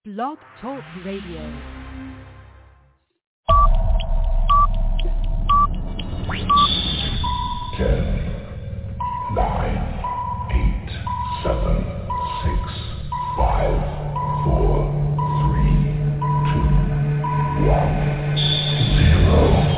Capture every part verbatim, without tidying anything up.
Blog Talk Radio. Ten, nine, eight, seven, six, five, four, three, two, one, zero.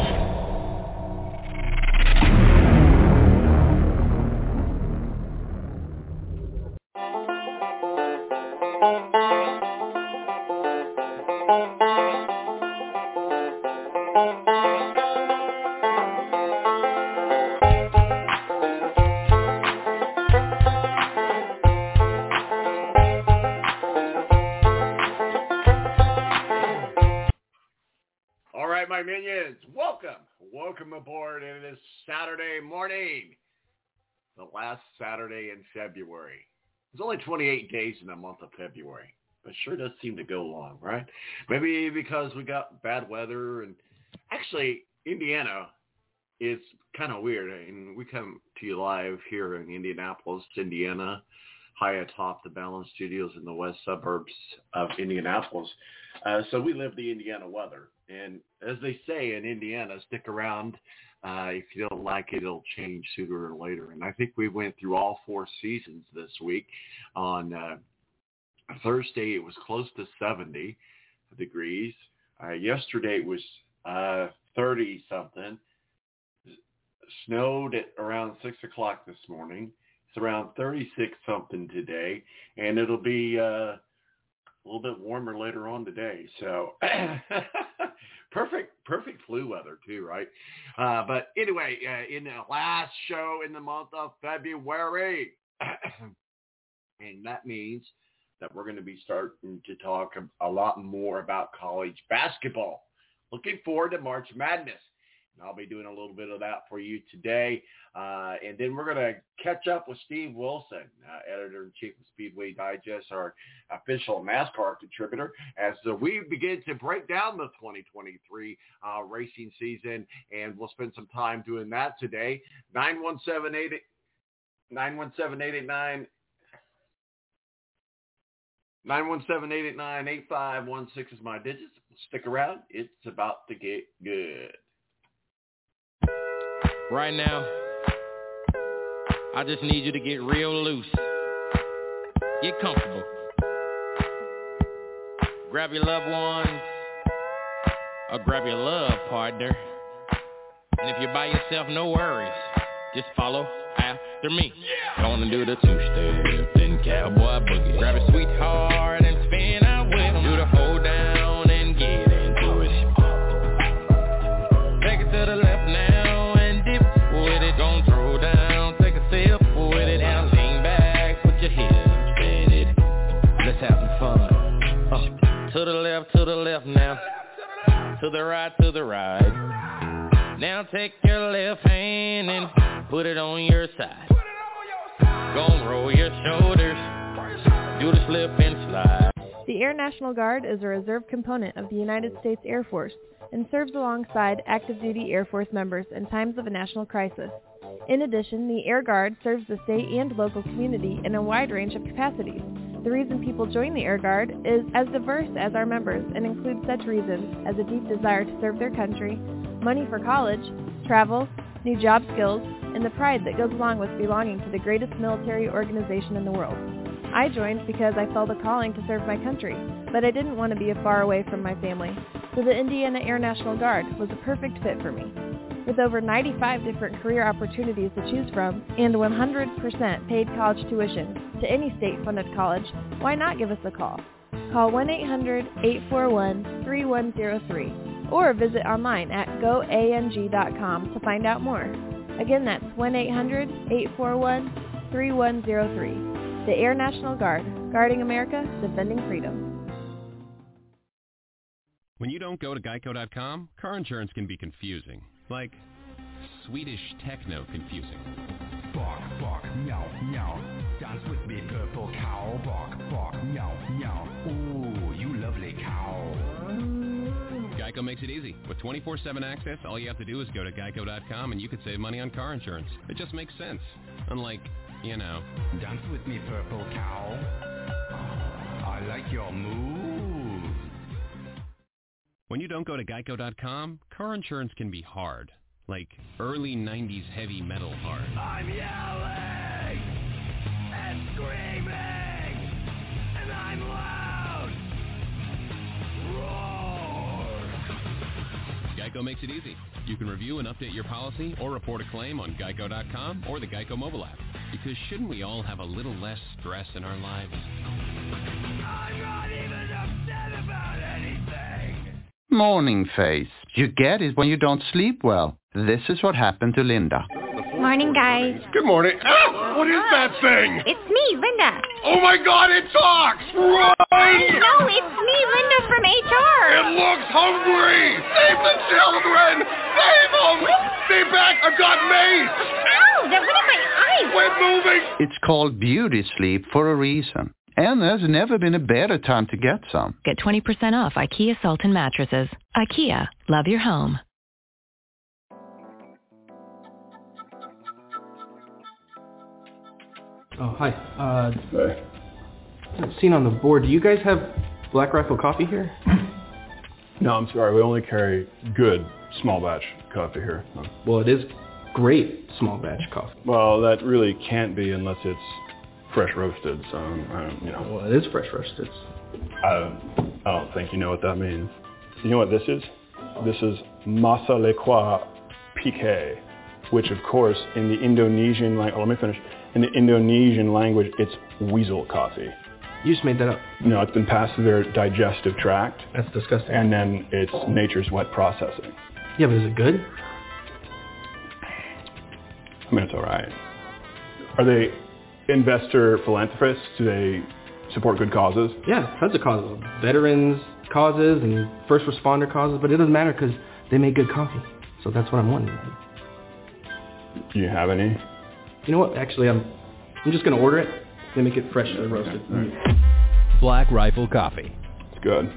Welcome aboard. It is Saturday morning, the last Saturday in February. There's only twenty-eight days in the month of February, but sure does seem to go long, right? Maybe because we got bad weather, and actually Indiana is kind of weird. I mean, we come to you live here in Indianapolis, Indiana, high atop the Balance Studios in the west suburbs of Indianapolis. Uh, so we live the Indiana weather. And as they say in Indiana, stick around. Uh, if you don't like it, it'll change sooner or later. And I think we went through all four seasons this week. On uh, Thursday, it was close to seventy degrees. Uh, yesterday, it was uh, thirty-something. Snowed at around six o'clock this morning. It's around thirty-six something today. And it'll be uh, a little bit warmer later on today. So... Perfect, perfect flu weather too, right? Uh, but anyway, uh, in the last show in the month of February, and that means that we're going to be starting to talk a lot more about college basketball. Looking forward to March Madness. And I'll be doing a little bit of that for you today. Uh, and then we're going to catch up with Steve Wilson, uh, editor-in-chief of Speedway Digest, our official NASCAR contributor, as uh, we begin to break down the twenty twenty-three uh, racing season. And we'll spend some time doing that today. nine one seven, eight eight nine nine one seven, eight eight nine, eight five one six is my digits. Stick around. It's about to get good. Right now, I just need you to get real loose. Get comfortable. Grab your loved ones, or grab your love partner. And if you're by yourself, no worries. Just follow after me. Gonna do the two-step, then cowboy boogie. Grab a sweetheart and spin out with them. Do the hold down and get into it. Take it to the left now. Gon' throw down, take a sip with it, and lean back, put your hips in it. Let's have some fun. Uh, to the left, to the left now. To the right, to the right. Now take your left hand and put it on your side. Gon' roll your shoulders, do the slip and slide. The Air National Guard is a reserve component of the United States Air Force and serves alongside active-duty Air Force members in times of a national crisis. In addition, the Air Guard serves the state and local community in a wide range of capacities. The reason people join the Air Guard is as diverse as our members and includes such reasons as a deep desire to serve their country, money for college, travel, new job skills, and the pride that goes along with belonging to the greatest military organization in the world. I joined because I felt a calling to serve my country, but I didn't want to be far away from my family, so the Indiana Air National Guard was a perfect fit for me. With over ninety-five different career opportunities to choose from and one hundred percent paid college tuition to any state-funded college, why not give us a call? Call one eight hundred, eight four one, three one zero three or visit online at go a n g dot com to find out more. Again, that's one eight hundred, eight four one, three one zero three. The Air National Guard, guarding America, defending freedom. When you don't go to geico dot com, car insurance can be confusing. Like Swedish techno confusing. Bark, bark, meow, meow. Dance with me, purple cow. Bark, bark, meow, meow. Ooh, you lovely cow. Geico makes it easy. With twenty-four seven access, all you have to do is go to geico dot com and you could save money on car insurance. It just makes sense. Unlike, you know. Dance with me, purple cow. I like your moves. When you don't go to geico dot com, car insurance can be hard. Like early nineties heavy metal hard. I'm yelling and screaming, and I'm loud. Roar. Geico makes it easy. You can review and update your policy or report a claim on geico dot com or the Geico mobile app. Because shouldn't we all have a little less stress in our lives? I'm not even upset about anything. Morning face. You get it when you don't sleep well. This is what happened to Linda. Morning, guys. Good morning. Ah, what is that thing? It's me, Linda. Oh my God, it talks! Run! No, it's me, Linda from H R. It looks hungry! Save the children! Save them! Stay back! I've got mace! Ow, that went in my eyes. Quit moving! It's called beauty sleep for a reason. And there's never been a better time to get some. Get twenty percent off IKEA Sultan mattresses. IKEA, love your home. Oh, hi. Uh, Hey. seen on the board, do you guys have Black Rifle coffee here? No, I'm sorry. We only carry good small batch coffee here. Well, it is great small batch coffee. Well, that really can't be unless it's fresh roasted. So, um, you know. Well, it is fresh roasted. I don't, I don't think you know what that means. You know what this is? This is Masa Lekwa Pique, which of course in the Indonesian language, oh, let me finish. In the Indonesian language, it's weasel coffee. You just made that up. No, it's been passed through their digestive tract. That's disgusting. And then it's nature's wet processing. Yeah, but is it good? I mean, it's all right. Are they investor philanthropists? Do they support good causes? Yeah, tons of causes. Veterans causes and first responder causes, but it doesn't matter because they make good coffee. So that's what I'm wondering. Do you have any? You know what? Actually, I'm I'm just going to order it. They make it freshly roasted. Right. Black Rifle Coffee. It's good.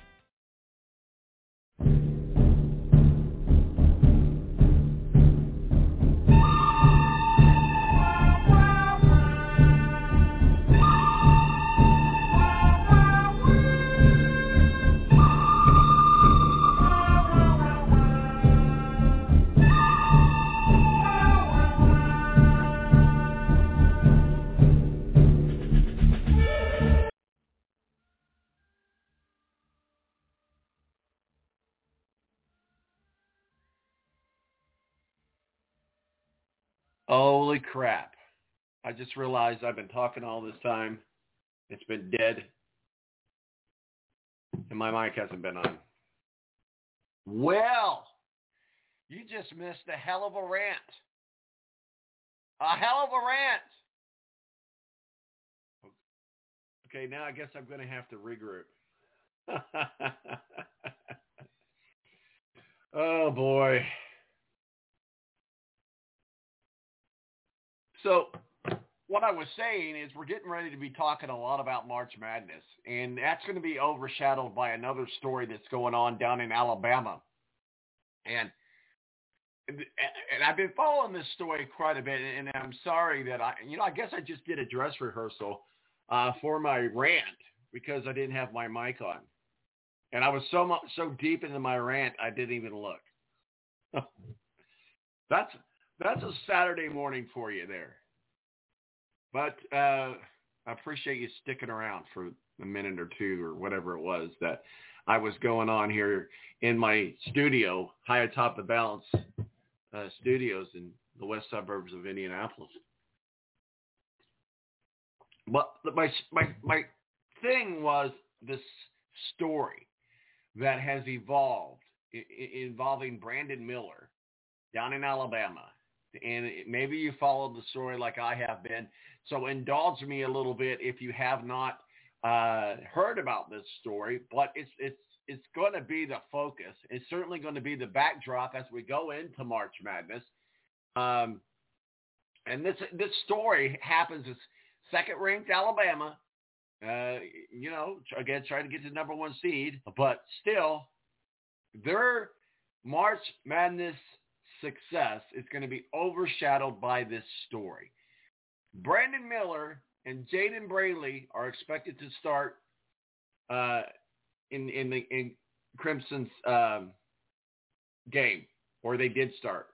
Holy crap. I just realized I've been talking all this time. It's been dead. And my mic hasn't been on. Well, you just missed a hell of a rant. A hell of a rant. Okay, now I guess I'm going to have to regroup. Oh, boy. So what I was saying is we're getting ready to be talking a lot about March Madness, and that's going to be overshadowed by another story that's going on down in Alabama. And and I've been following this story quite a bit, and I'm sorry that I, you know, I guess I just did a dress rehearsal uh, for my rant because I didn't have my mic on. And I was so much, so deep into my rant, I didn't even look. That's That's a Saturday morning for you there. But uh, I appreciate you sticking around for a minute or two or whatever it was that I was going on here in my studio, high atop the Balance uh, Studios in the west suburbs of Indianapolis. But my, my, my thing was this story that has evolved I- involving Brandon Miller down in Alabama. And maybe you followed the story like I have been. So indulge me a little bit if you have not uh, heard about this story. But it's it's it's going to be the focus. It's certainly going to be the backdrop as we go into March Madness. Um, and this this story happens as second-ranked Alabama. Uh, you know, again, trying to get to the number one seed, but still, their March Madness success is going to be overshadowed by this story. Brandon Miller and Jaden Braley are expected to start uh, in in the in Crimson's um, game, or they did start.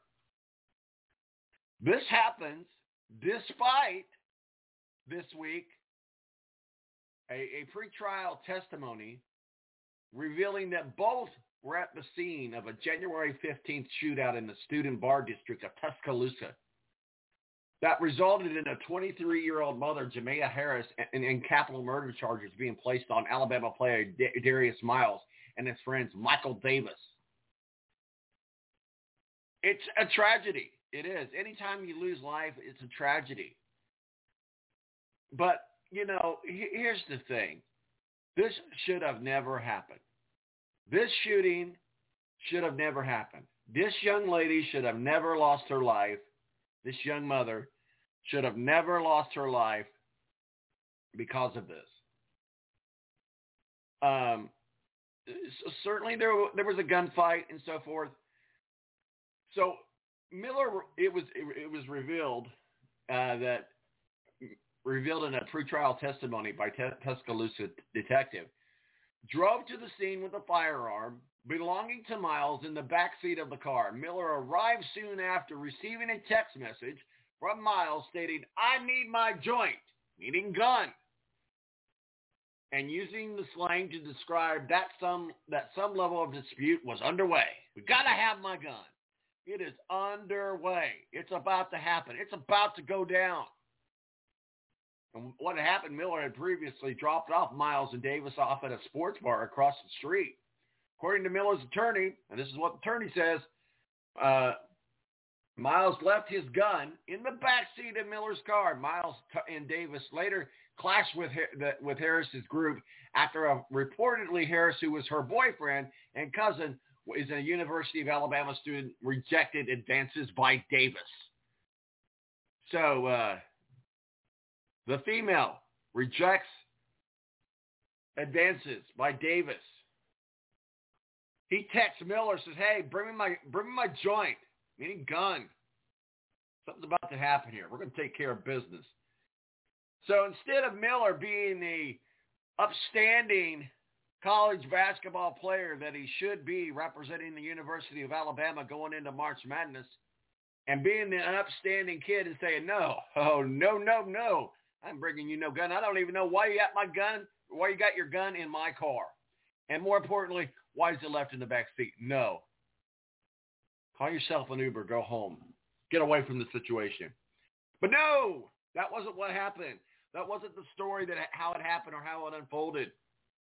This happens despite this week a, a pretrial testimony revealing that both were at the scene of a January fifteenth shootout in the student bar district of Tuscaloosa that resulted in a twenty-three-year-old mother, Jamea Harris, and, and capital murder charges being placed on Alabama player D- Darius Miles and his friends Michael Davis. It's a tragedy. It is. Anytime you lose life, it's a tragedy. But, you know, here's the thing. This should have never happened. This shooting should have never happened. This young lady should have never lost her life. This young mother should have never lost her life because of this. Um, certainly there, there was a gunfight and so forth. So Miller, it was it, it was revealed uh, that revealed in a pretrial testimony by T- Tuscaloosa detective, drove to the scene with a firearm belonging to Miles in the backseat of the car. Miller arrived soon after receiving a text message from Miles stating, "I need my joint," meaning gun, and using the slang to describe that some that some level of dispute was underway. "We gotta have my gun. It is underway. It's about to happen. It's about to go down." And what had happened, Miller had previously dropped off Miles and Davis off at a sports bar across the street. According to Miller's attorney, and this is what the attorney says, uh, Miles left his gun in the backseat of Miller's car. Miles and Davis later clashed with with Harris's group after a, reportedly Harris, who was her boyfriend and cousin, is a University of Alabama student, rejected advances by Davis. So uh, the female rejects advances by Davis. He texts Miller, says, "Hey, bring me my bring me my joint," meaning gun. Something's about to happen here. We're going to take care of business. So instead of Miller being the upstanding college basketball player that he should be, representing the University of Alabama going into March Madness, and being an upstanding kid and saying, "No, oh, no, no, no, I'm bringing you no gun. I don't even know why you got my gun, why you got your gun in my car. And more importantly, why is it left in the back seat?" No. Call yourself an Uber. Go home. Get away from the situation. But no, that wasn't what happened. That wasn't the story that how it happened or how it unfolded.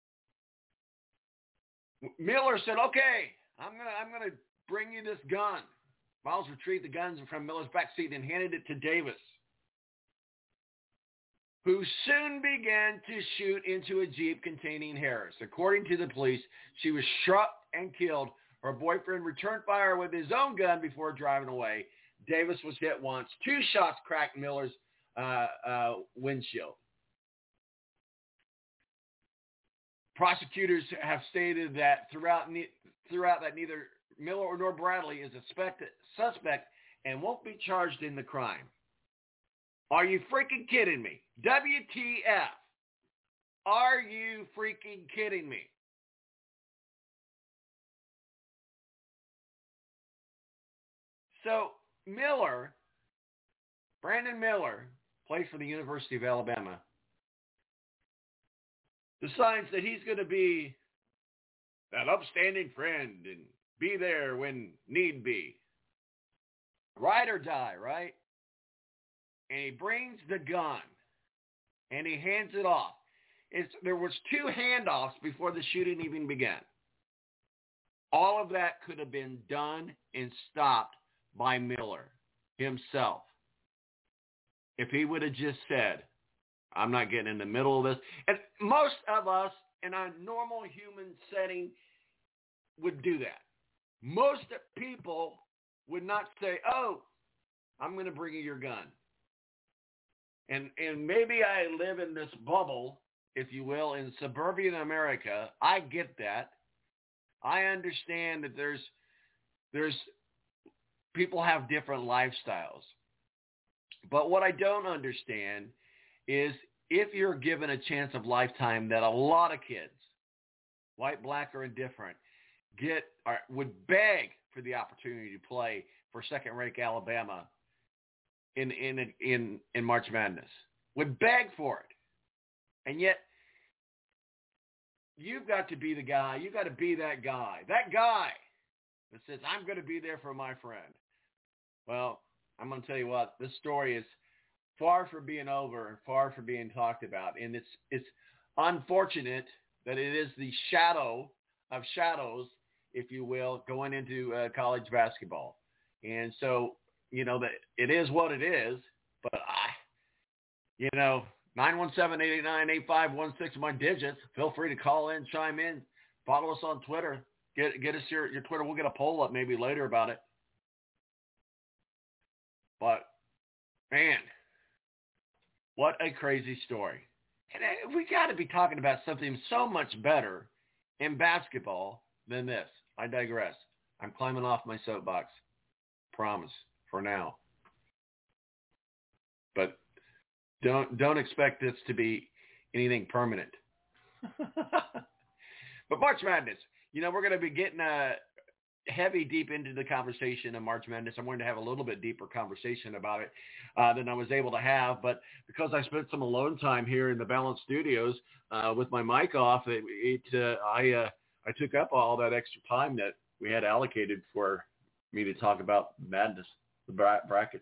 Miller said, "Okay, I'm gonna I'm gonna bring you this gun." Miles retrieved the guns from Miller's backseat and handed it to Davis, who soon began to shoot into a Jeep containing Harris. According to the police, she was shot and killed. Her boyfriend returned fire with his own gun before driving away. Davis was hit once. Two shots cracked Miller's uh, uh, windshield. Prosecutors have stated that throughout throughout that neither Miller nor Bradley is a suspect, suspect and won't be charged in the crime. Are you freaking kidding me? W T F. Are you freaking kidding me? So Miller, Brandon Miller, plays for the University of Alabama, decides that he's going to be that upstanding friend and be there when need be. Ride or die, right? And he brings the gun and he hands it off. It's, there was two handoffs before the shooting even began. All of that could have been done and stopped by Miller himself. If he would have just said, "I'm not getting in the middle of this." And most of us in a normal human setting would do that. Most people would not say, "Oh, I'm going to bring you your gun." And and maybe I live in this bubble, if you will, in suburban America. I get that. I understand that there's there's people have different lifestyles. But what I don't understand is if you're given a chance of lifetime that a lot of kids, white, black, or indifferent, get or would beg for the opportunity to play for second-ranked Alabama in in in in March Madness. Would beg for it, and yet you've got to be the guy. You've got to be that guy. That guy that says, "I'm going to be there for my friend." Well, I'm going to tell you what. This story is far from being over and far from being talked about, and it's it's unfortunate that it is the shadow of shadows, if you will, going into uh, college basketball. And so, you know, that it is what it is, but I, you know, nine one seven, eight eight nine, eight five one six, my digits. Feel free to call in, chime in, follow us on Twitter. Get get us your, your Twitter. We'll get a poll up maybe later about it. But, man, what a crazy story. And we got to be talking about something so much better in basketball than this. I digress. I'm climbing off my soapbox. Promise, for now. But don't don't expect this to be anything permanent. But March Madness, you know, we're going to be getting uh, heavy deep into the conversation of March Madness. I wanted to have a little bit deeper conversation about it uh, than I was able to have. But because I spent some alone time here in the Balance Studios uh, with my mic off, it, it uh, I uh, I took up all that extra time that we had allocated for me to talk about madness, the bra- brackets.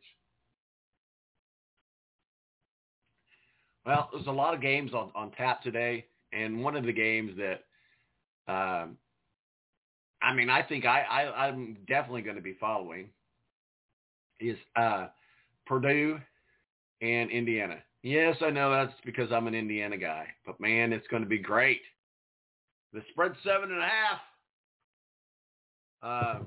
Well, there's a lot of games on, on tap today, and one of the games that, um, I mean, I think I, I, I'm definitely going to be following is uh, Purdue and Indiana. Yes, I know that's because I'm an Indiana guy, but man, it's going to be great. The spread's seven and a half. Uh,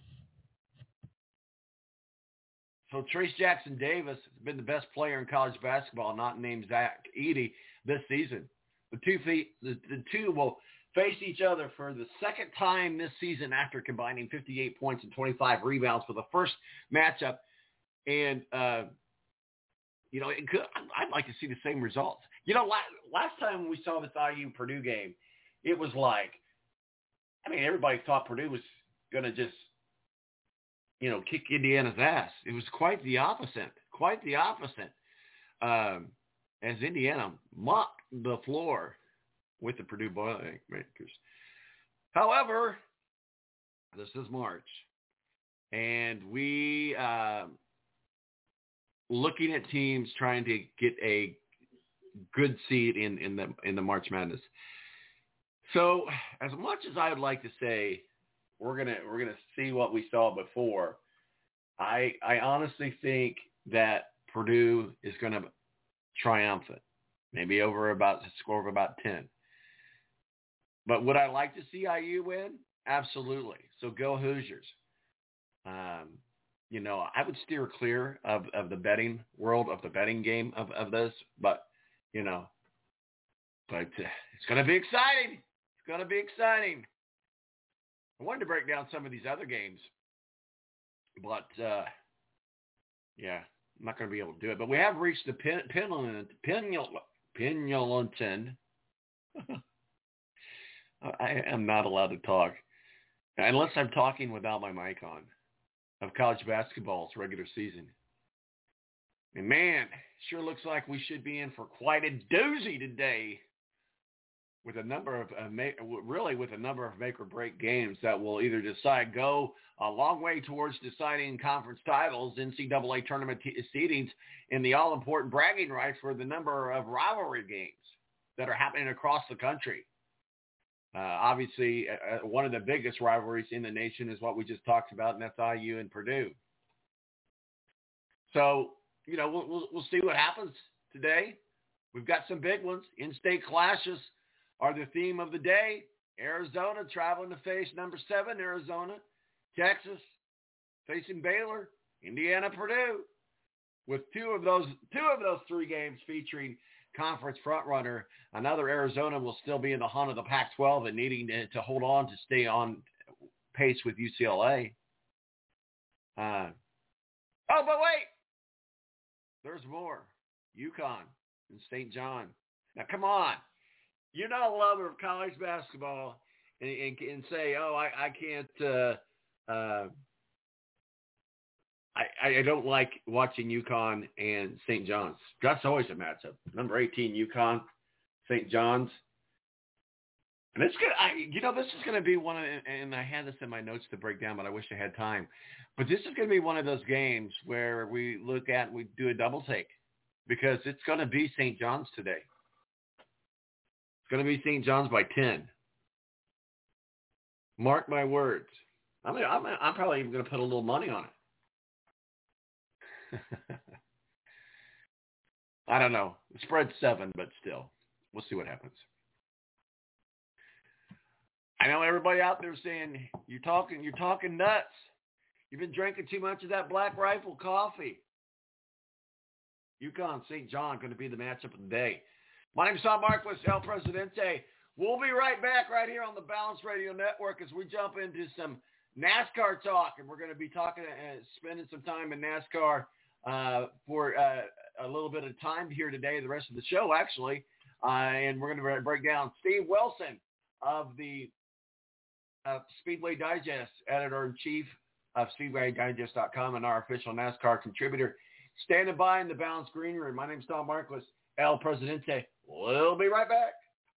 so Trace Jackson Davis has been the best player in college basketball, not named Zach Edey, this season. The two feet, the, the two will face each other for the second time this season after combining fifty-eight points and twenty-five rebounds for the first matchup. And, uh, you know, it could, I'd like to see the same results. You know, last, last time we saw this I U Purdue game, it was like, I mean, everybody thought Purdue was going to just, you know, kick Indiana's ass. It was quite the opposite, quite the opposite. Um, as Indiana mopped the floor with the Purdue Boilermakers. However, this is March, and we uh, looking at teams trying to get a good seed in, in the in the March Madness. So, as much as I would like to say we're gonna we're gonna see what we saw before, I I honestly think that Purdue is gonna triumphant, maybe over about a score of about ten. But would I like to see I U win? Absolutely. So go Hoosiers. Um, you know, I would steer clear of, of the betting world, of the betting game of, of this, but, you know, but uh, it's going to be exciting. It's going to be exciting. I wanted to break down some of these other games, but, uh, yeah, I'm not going to be able to do it. But we have reached the Pen, Pendleton, Pendleton. I am not allowed to talk unless I'm talking without my mic on of college basketball's regular season. And man, sure looks like we should be in for quite a doozy today with a number of, uh, make, really with a number of make or break games that will either decide, go a long way towards deciding conference titles, N C double A tournament t- seedings, and the all-important bragging rights for the number of rivalry games that are happening across the country. Uh, obviously, uh, one of the biggest rivalries in the nation is what we just talked about, and that's I U and Purdue. So, you know, we'll, we'll, we'll see what happens today. We've got some big ones. In-state clashes are the theme of the day. Arizona traveling to face number seven, Arizona. Texas facing Baylor. Indiana, Purdue. With two of those, two of those three games featuring conference frontrunner, another Arizona will still be in the hunt of the Pac twelve and needing to, to hold on to stay on pace with U C L A. Uh, oh, but wait, there's more. UConn and Saint John. Now, come on. You're not a lover of college basketball, and, and, and say, oh, I, I can't, uh, uh, I, I don't like watching UConn and Saint John's. That's always a matchup. Number eighteen, UConn, Saint John's. And it's good. I, you know, this is going to be one of, and I had this in my notes to break down, but I wish I had time. But this is going to be one of those games where we look at, we do a double take, because it's going to be Saint John's today. It's going to be Saint John's by ten. Mark my words. I mean, I'm, I'm probably even going to put a little money on it. I don't know. The spread's seven, but still, we'll see what happens. I know everybody out there saying, you're talking, you're talking nuts. You've been drinking too much of that Black Rifle coffee. UConn, Saint John, going to be the matchup of the day. My name is Tom Marquis, El Presidente. We'll be right back right here on the Balance Radio Network as we jump into some NASCAR talk, and we're going to be talking, uh, spending some time in NASCAR uh, for uh, a little bit of time here today, the rest of the show, actually. Uh, and we're going to break down Steve Wilson of the uh, Speedway Digest, editor-in-chief of Speedway Digest dot com, and our official NASCAR contributor, standing by in the Balance Green Room. My name is Tom Marquis, El Presidente. We'll be right back.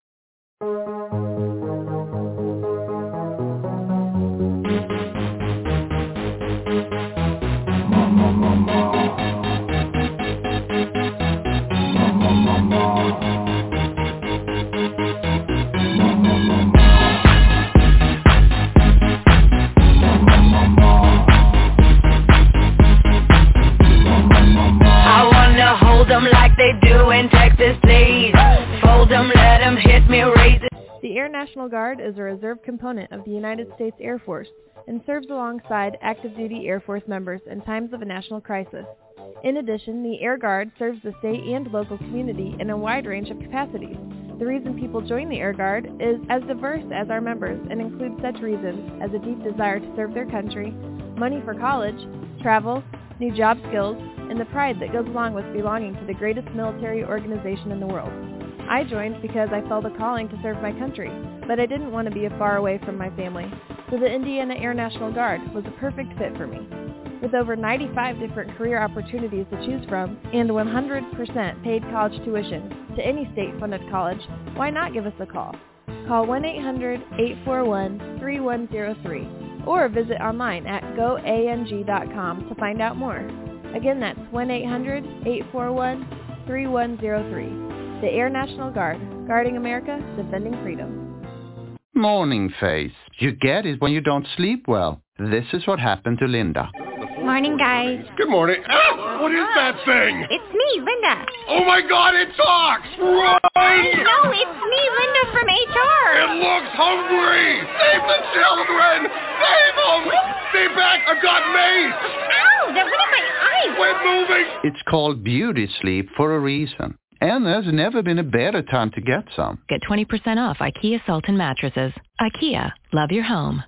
Like they do in Texas, please. Fold them, let them hit me, raise it. The Air National Guard is a reserve component of the United States Air Force and serves alongside active duty Air Force members in times of a national crisis. In addition, the Air Guard serves the state and local community in a wide range of capacities. The reason people join the Air Guard is as diverse as our members and includes such reasons as a deep desire to serve their country, money for college, travel, new job skills, and the pride that goes along with belonging to the greatest military organization in the world. I joined because I felt a calling to serve my country, but I didn't want to be far away from my family, so the Indiana Air National Guard was a perfect fit for me. With over ninety-five different career opportunities to choose from and one hundred percent paid college tuition to any state-funded college, why not give us a call? Call one eight hundred, eight four one, three one zero three or visit online at go A N G dot com to find out more. Again, that's one eight hundred, eight four one, three one zero three. The Air National Guard, guarding America, defending freedom. Morning face. You get it when you don't sleep well. This is what happened to Linda. Morning, guys. Good morning. Ah, what is that thing? It's me, Linda. Oh my God, it talks! Run! No, it's me, Linda from H R. It looks hungry! Save the children! Save them! Stay back! I've got mace! Ow, that went in my eye. Quit moving! It's called beauty sleep for a reason. And there's never been a better time to get some. Get twenty percent off IKEA Sultan mattresses. IKEA, love your home.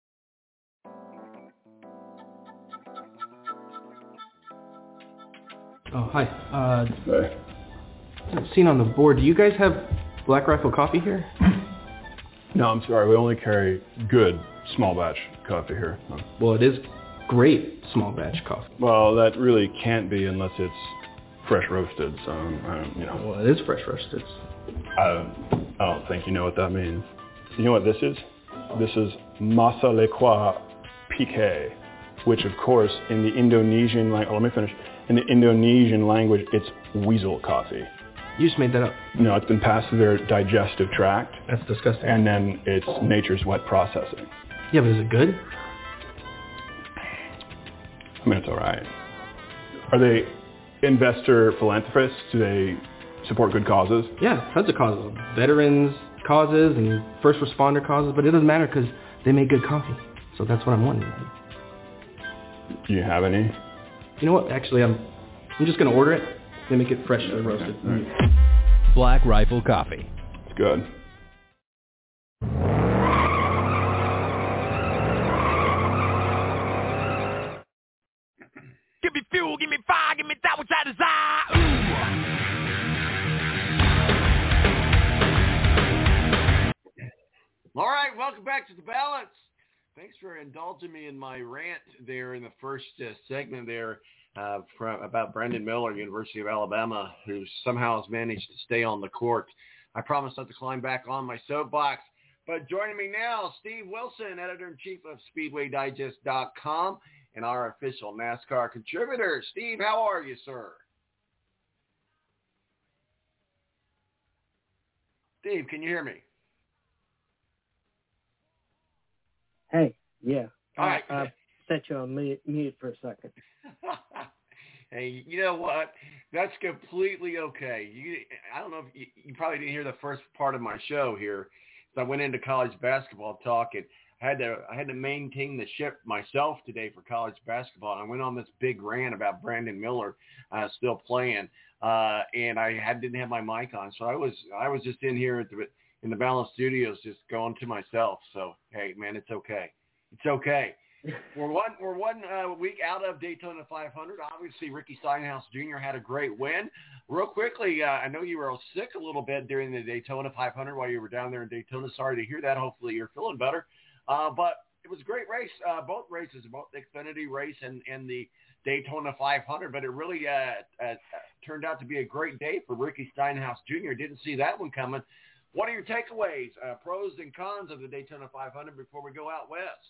Oh, hi. Uh, hey. Seen on the board, do you guys have Black Rifle coffee here? No, I'm sorry. We only carry good small batch coffee here. No. Well, it is great small batch coffee. Well, that really can't be unless it's fresh roasted. So, I don't, you know. Well, it is fresh roasted. I, I don't think you know what that means. You know what this is? This is Masa Lekwa Pique, which, of course, in the Indonesian language, oh, let me finish. In the Indonesian language, it's weasel coffee. You just made that up. No, it's been passed through their digestive tract. That's disgusting. And then it's nature's wet processing. Yeah, but is it good? I mean, it's all right. Are they investor philanthropists? Do they support good causes? Yeah, tons of causes. Veterans causes and first responder causes, but it doesn't matter because they make good coffee. So that's what I'm wondering. Do you have any? You know what? Actually, I'm I'm just going to order it. They make it fresh and roasted. Right. Black Rifle Coffee. It's good. Give me fuel, give me fire, give me that which I desire. All right, welcome back to The Balance. Thanks for indulging me in my rant there in the first uh, segment there uh, from, about Brandon Miller, University of Alabama, who somehow has managed to stay on the court. I promise not to climb back on my soapbox. But joining me now, Steve Wilson, Editor-in-Chief of Speedway Digest dot com and our official NASCAR contributor. Steve, how are you, sir? Steve, can you hear me? Hey, yeah. All right. I, I set you on mute, mute for a second. Hey, you know what? That's completely okay. You, I don't know if you, you probably didn't hear the first part of my show here. So I went into college basketball talk, and I had to I had to maintain the ship myself today for college basketball. And I went on this big rant about Brandon Miller uh, still playing, uh, and I had didn't have my mic on, so I was I was just in here at the in the Balance Studios, just going to myself. So hey, man, it's okay. It's okay. We're one we're one uh, week out of Daytona five hundred. Obviously, Ricky Stenhouse Junior had a great win. Real quickly, uh, I know you were sick a little bit during the Daytona five hundred while you were down there in Daytona. Sorry to hear that. Hopefully, you're feeling better. Uh, but it was a great race, uh, both races, both the Xfinity race and, and the Daytona five hundred. But it really uh, uh, turned out to be a great day for Ricky Stenhouse Junior Didn't see that one coming. What are your takeaways, uh, pros and cons of the Daytona five hundred before we go out west?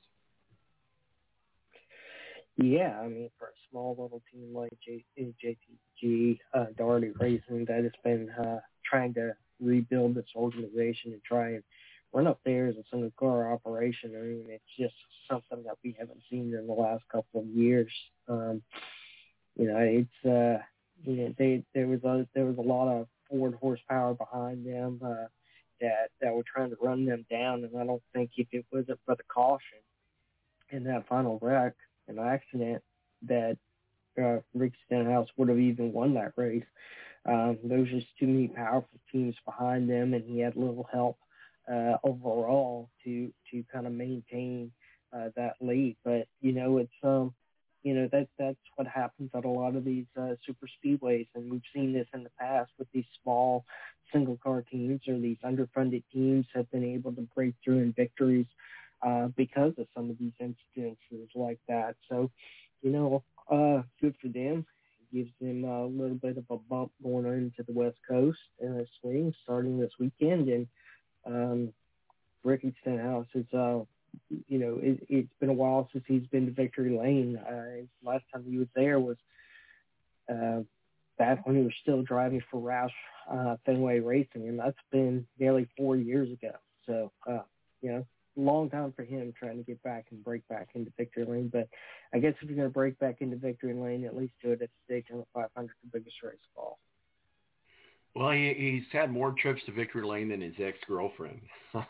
Yeah, I mean, for a small little team like J- J T G, uh, Daugherty Racing, that has been uh, trying to rebuild this organization and try and run up there as a single car operation. I mean, it's just something that we haven't seen in the last couple of years. Um, you know, it's uh, you know, they there was a there was a lot of Ford horsepower behind them uh, that that were trying to run them down, and I don't think if it wasn't for the caution in that final wreck, an accident, that uh, Rick Stenhouse would have even won that race. Um, there was just too many powerful teams behind them, and he had little help uh, overall to to kind of maintain uh, that lead. But you know, it's um, you know that that's what happens at a lot of these uh, super speedways, and we've seen this in the past with these small single car teams or these underfunded teams have been able to break through in victories Uh, because of some of these incidences like that. So, you know, uh, good for them. It gives them a little bit of a bump going into the West Coast in a swing starting this weekend. And um, Ricky Stenhouse is, uh, you know, it, it's been a while since he's been to Victory Lane. Uh, last time he was there was uh, back when he was still driving for Roush uh, Fenway Racing, and that's been nearly four years ago. So, uh, you know, long time for him trying to get back and break back into Victory Lane. But I guess if you're going to break back into Victory Lane, at least do it at the Daytona five hundred, the biggest race of all. Well, he, he's had more trips to Victory Lane than his ex-girlfriend,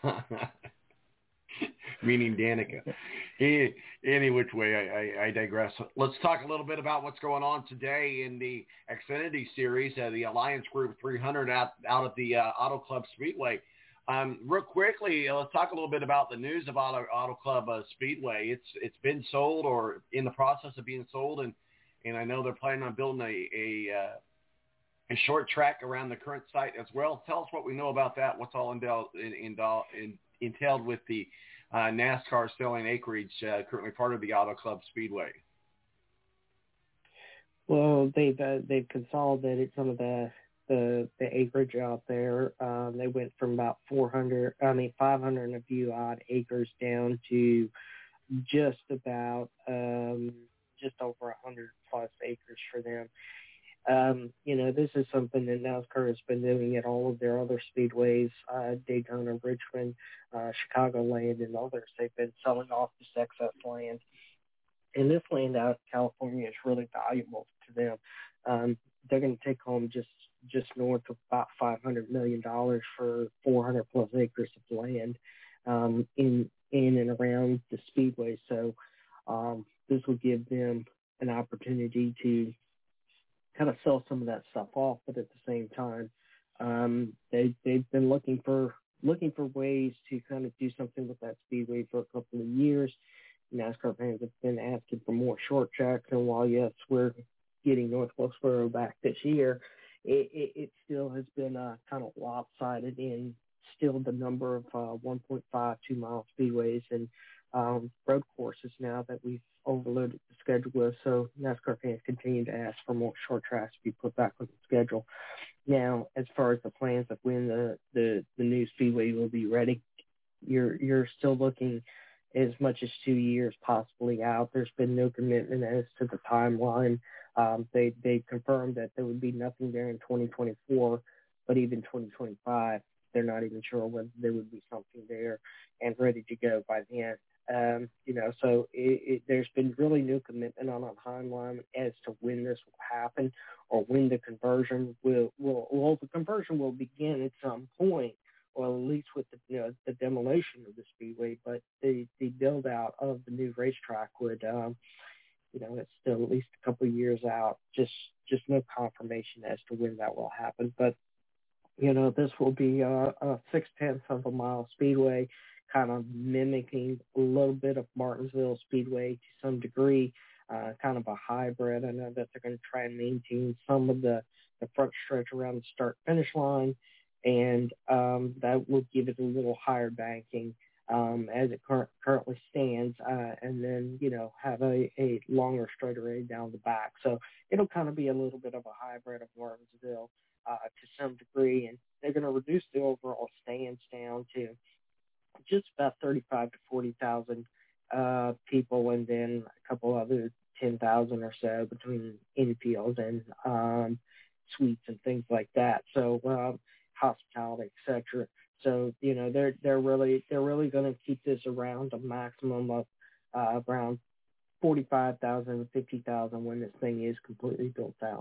meaning Danica. Any, any which way, I, I, I digress. Let's talk a little bit about what's going on today in the Xfinity Series, uh, the Alliance Group three hundred out, out at the uh, Auto Club Speedway. Um, real quickly, uh, let's talk a little bit about the news of Auto, Auto Club uh, Speedway. It's it's been sold or in the process of being sold, and, and I know they're planning on building a a, uh, a short track around the current site as well. Tell us what we know about that. What's all entailed in, in, in, entailed with the uh, NASCAR selling acreage uh, currently part of the Auto Club Speedway. Well, they've uh, they've consolidated some of the. The, the acreage out there. Um, they went from about four hundred, I mean, five hundred and a few odd acres down to just about, um, just over one hundred plus acres for them. Um, you know, this is something that NASCAR has been doing at all of their other speedways, uh, Daytona, Richmond, uh, Chicagoland, and others. They've been selling off this excess land. And this land out of California is really valuable to them. Um, they're going to take home just just north of about five hundred million dollars for four hundred plus acres of land um, in in and around the speedway. So um, this will give them an opportunity to kind of sell some of that stuff off, but at the same time, um, they they've been looking for looking for ways to kind of do something with that speedway for a couple of years. NASCAR fans have been asking for more short tracks, and while yes, we're getting North Wilkesboro back this year, It, it, it still has been uh, kind of lopsided in still the number of uh, one point five two mile speedways and um, road courses now that we've overloaded the schedule with. So NASCAR fans continue to ask for more short tracks to be put back on the schedule. Now, as far as the plans of when the, the, the new speedway will be ready, you're you're still looking as much as two years possibly out. There's been no commitment as to the timeline. Um, they they confirmed that there would be nothing there in twenty twenty-four, but even twenty twenty-five, they're not even sure whether there would be something there and ready to go by then. Um, you know, so it, it, there's been really no commitment on a timeline as to when this will happen or when the conversion will, will well, the conversion will begin at some point, or at least with the, you know, the demolition of the speedway, but the, the build out of the new racetrack would, um, you know, it's still at least a couple of years out, just, just no confirmation as to when that will happen. But, you know, this will be a, a six-tenths of a mile speedway, kind of mimicking a little bit of Martinsville Speedway to some degree, uh, kind of a hybrid. I know that they're going to try and maintain some of the, the front stretch around the start-finish line, and um, that will give it a little higher banking um, as it cur- currently stands, uh, and then, you know, have a, a longer straightaway down the back. So it'll kind of be a little bit of a hybrid of Martinsville uh, to some degree, and they're going to reduce the overall stands down to just about thirty-five to forty thousand uh, people, and then a couple other ten thousand or so between infield and um, suites and things like that. So um, hospitality, et cetera. So you know they're they're really they're really going to keep this around a maximum of uh, around forty-five thousand to fifty thousand when this thing is completely built out.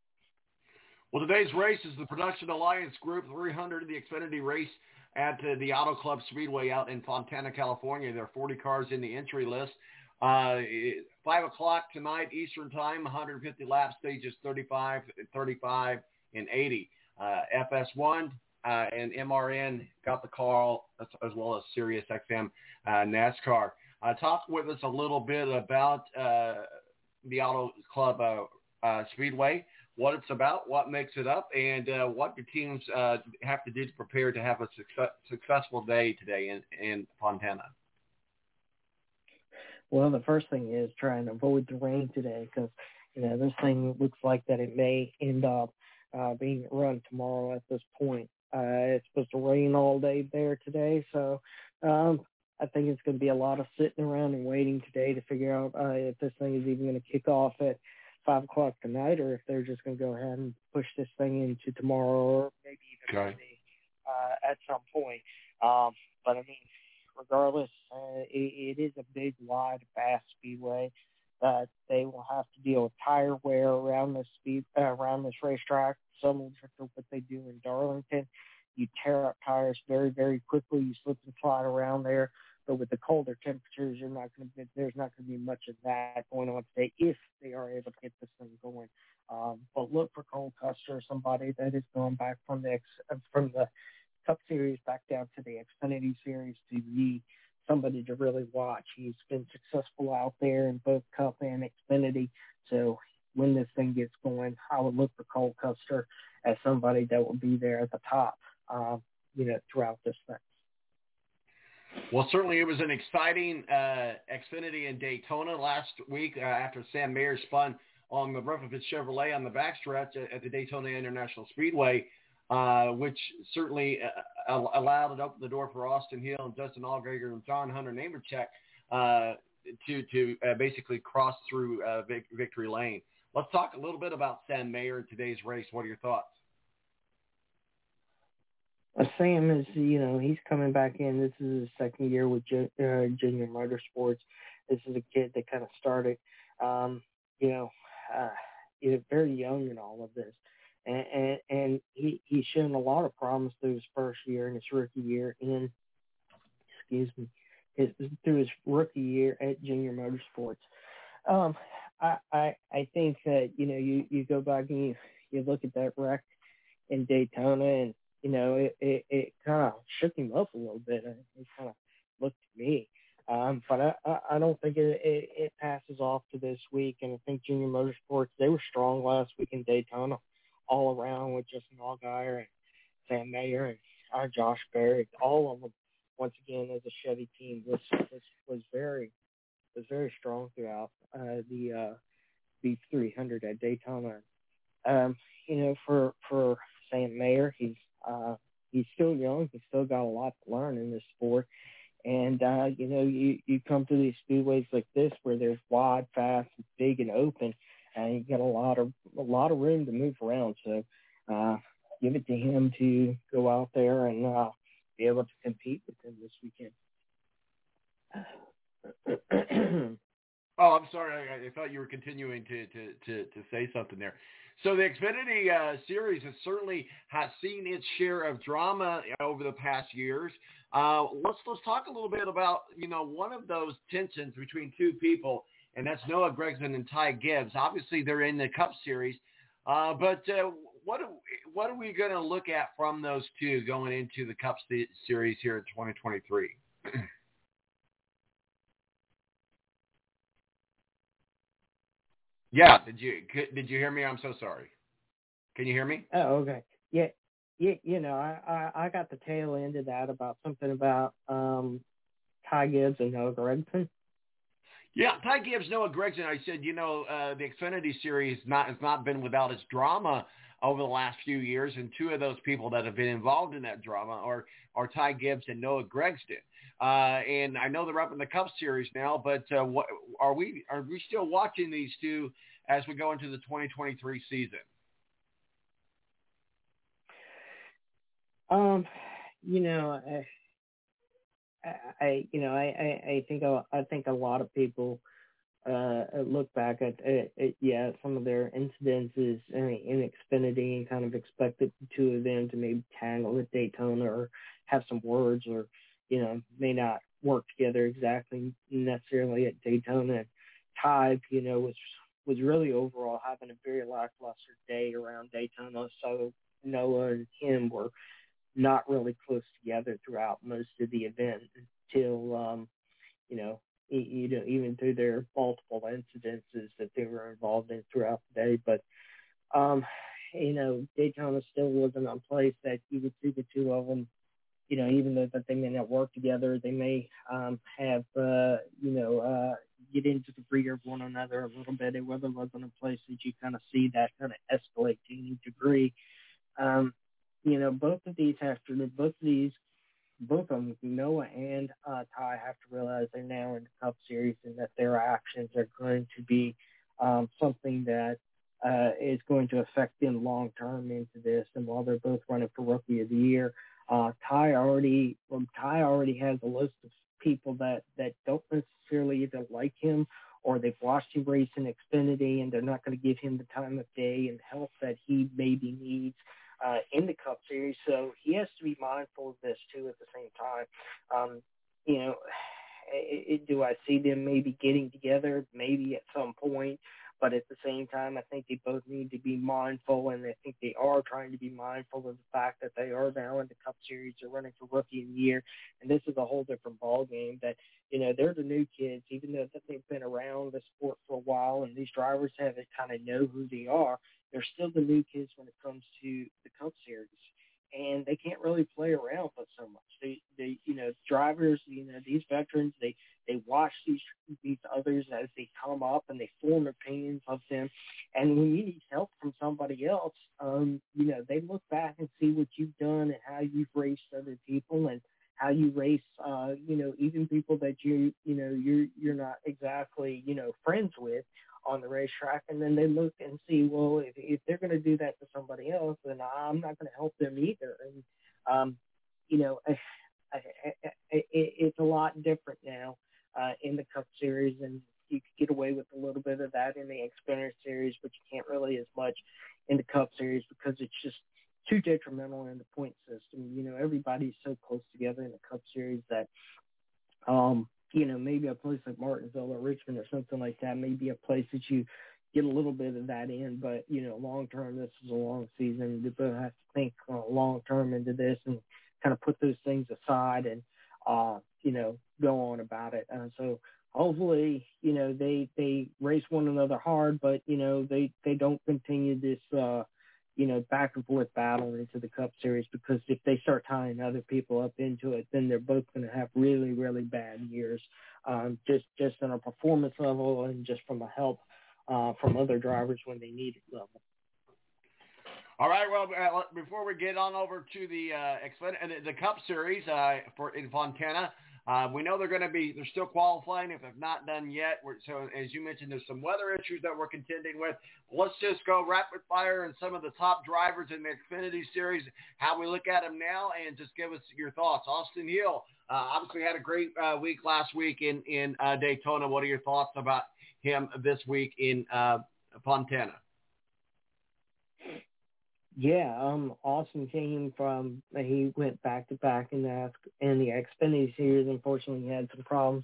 Well, today's race is the Production Alliance Group three hundred, the Xfinity race at uh, the Auto Club Speedway out in Fontana, California. There are forty cars in the entry list. Uh, five o'clock tonight, Eastern Time, one hundred fifty lap stages, thirty-five, thirty-five, and eighty. Uh, F S one uh, and M R N got the call, as, as well as Sirius X M uh, NASCAR. Uh, talk with us a little bit about uh, the Auto Club uh, uh, Speedway, what it's about, what makes it up, and uh, what the teams uh, have to do to prepare to have a success, successful day today in, in Fontana. Well, the first thing is try and avoid the rain today because, you know, this thing looks like that it may end up uh, being run tomorrow at this point. Uh, it's supposed to rain all day there today, so um, I think it's going to be a lot of sitting around and waiting today to figure out uh, if this thing is even going to kick off at five o'clock tonight, or if they're just going to go ahead and push this thing into tomorrow, or maybe even okay. Monday, uh, at some point. Um, but I mean, regardless, uh, it, it is a big, wide, fast speedway that they will have to deal with tire wear around this speed uh, around this racetrack. Similar to what they do in Darlington, you tear up tires very, very quickly. You slip and slide around there. But with the colder temperatures, you're not going to. There's not going to be much of that going on today if they are able to get this thing going. Um, but look for Cole Custer, somebody that is going back from the from the Cup Series back down to the Xfinity Series to be somebody to really watch. He's been successful out there in both Cup and Xfinity. So when this thing gets going, I would look for Cole Custer as somebody that will be there at the top, uh, you know, throughout this thing. Well, certainly it was an exciting uh, Xfinity in Daytona last week uh, after Sam Mayer spun on the Rutherford Chevrolet on the backstretch at, at the Daytona International Speedway, uh, which certainly uh, allowed it open the door for Austin Hill and Justin Allgaier and John Hunter Nemechek uh, to, to uh, basically cross through uh, vic- victory lane. Let's talk a little bit about Sam Mayer in today's race. What are your thoughts? Sam is, you know, he's coming back in. This is his second year with Ju- uh, Junior Motorsports. This is a kid that kind of started, um, you know, uh, he's very young in all of this. And, and, and he, he's shown a lot of promise through his first year and his rookie year in, excuse me, his, through his rookie year at Junior Motorsports. Um, I, I, I think that, you know, you, you go back and you, you look at that wreck in Daytona and, you know, it, it, it kind of shook him up a little bit. It kind of looked to me. Um, but I, I, I don't think it, it, it passes off to this week. And I think Junior Motorsports, they were strong last week in Daytona all around with Justin Allgaier and Sam Mayer. And uh, Josh Berry, all of them, once again, as a Chevy team, was was, was very was very strong throughout uh, the uh, B three hundred at Daytona. Um, you know, for for Sam Mayer, he's uh, he's still young. He's still got a lot to learn in this sport. And, uh, you know, you, you come to these speedways like this where they're wide, fast, big, and open, and you get a lot of a lot of room to move around. So uh, give it to him to go out there and uh, be able to compete with him this weekend. Oh, I'm sorry. I, I thought you were continuing to, to, to, to say something there. So the Xfinity uh, series has certainly has seen its share of drama over the past years. Uh, let's let's talk a little bit about, you know, one of those tensions between two people, and that's Noah Gragson and Ty Gibbs. Obviously, they're in the Cup Series, uh, but uh, what are, what are we going to look at from those two going into the Cup Series here in twenty twenty-three? Yeah, did you did you hear me? I'm so sorry. Can you hear me? Oh, okay. Yeah, yeah. You know, I, I, I got the tail end of that about something about um, Ty Gibbs and Noah Gragson. Yeah, Ty Gibbs, Noah Gragson. I said, you know, uh, the Xfinity Series not has not been without its drama over the last few years, and two of those people that have been involved in that drama are are Ty Gibbs and Noah Gragson. Uh, and I know they're up in the Cup Series now, but uh, what, are we are we still watching these two as we go into the twenty twenty-three season? Um, you know, I, I you know, I, I, I think a, I think a lot of people uh, look back at, at, at yeah some of their incidences in, in Xfinity and kind of expected the two of them to maybe tangle at Daytona or have some words, or you know, may not work together exactly necessarily at Daytona. Ty, you know, was was really overall having a very lackluster day around Daytona. So Noah and him were not really close together throughout most of the event until, um, you know, you know, even through their multiple incidences that they were involved in throughout the day. But, um, you know, Daytona still wasn't a place that you would see the two of them, you know, even though that they may not work together, they may um, have, uh, you know, uh, get into the rear of one another a little bit. It really wasn't a place that you kind of see that kind of escalate to any degree. Um, you know, both of these have to, both of these, both of them, Noah and uh, Ty, have to realize they're now in the Cup Series and that their actions are going to be um, something that uh, is going to affect them long term into this. And while they're both running for Rookie of the Year, uh, Ty already, well, Ty already has a list of people that, that don't necessarily either like him or they've watched him race in Xfinity and they're not going to give him the time of day and help that he maybe needs uh, in the Cup Series. So he has to be mindful of this too at the same time. Um, you know, it, it, do I see them maybe getting together? Maybe at some point. But at the same time, I think they both need to be mindful, and I think they are trying to be mindful of the fact that they are now in the Cup Series. They're running for Rookie of the Year, and this is a whole different ball game. That, you know, they're the new kids, even though that they've been around the sport for a while, and these drivers have to kind of know who they are. They're still the new kids when it comes to the Cup Series, and they can't really play around with so much. They, they, you know, drivers, you know, these veterans, they. They watch these these others as they come up, and they form opinions of them. And when you need help from somebody else, um, you know, they look back and see what you've done and how you've raced other people and how you race, uh, you know, even people that you, you know, you're you're not exactly, you know, friends with on the racetrack. And then they look and see, well, if, if they're going to do that to somebody else, then I'm not going to help them either. And um, you know, I, I, I, I, it's a lot different now. Uh, in the Cup Series, and you could get away with a little bit of that in the Xfinity Series, but you can't really as much in the Cup Series because it's just too detrimental in the point system. You know, everybody's so close together in the Cup Series that, um, you know, maybe a place like Martinsville or Richmond or something like that may be a place that you get a little bit of that in, but, you know, long-term, this is a long season. You both have to think uh, long-term into this and kind of put those things aside and, uh, you know, go on about it. Uh, so hopefully, you know, they, they race one another hard, but, you know, they, they don't continue this, uh, you know, back and forth battle into the Cup Series, because if they start tying other people up into it, then they're both going to have really, really bad years, um, just just on a performance level and just from a help uh, from other drivers when they need it level. All right. Well, uh, before we get on over to the uh, the Cup Series uh, for in Fontana, uh, we know they're going to be they're still qualifying if they've not done yet. We're, so as you mentioned, there's some weather issues that we're contending with. Let's just go rapid fire and some of the top drivers in the Xfinity Series, how we look at them now, and just give us your thoughts. Austin Hill uh, obviously had a great uh, week last week in in uh, Daytona. What are your thoughts about him this week in uh, Fontana? Yeah, um, Austin came from, he went back to back in the, in the Xfinity Series. Unfortunately, he had some problems.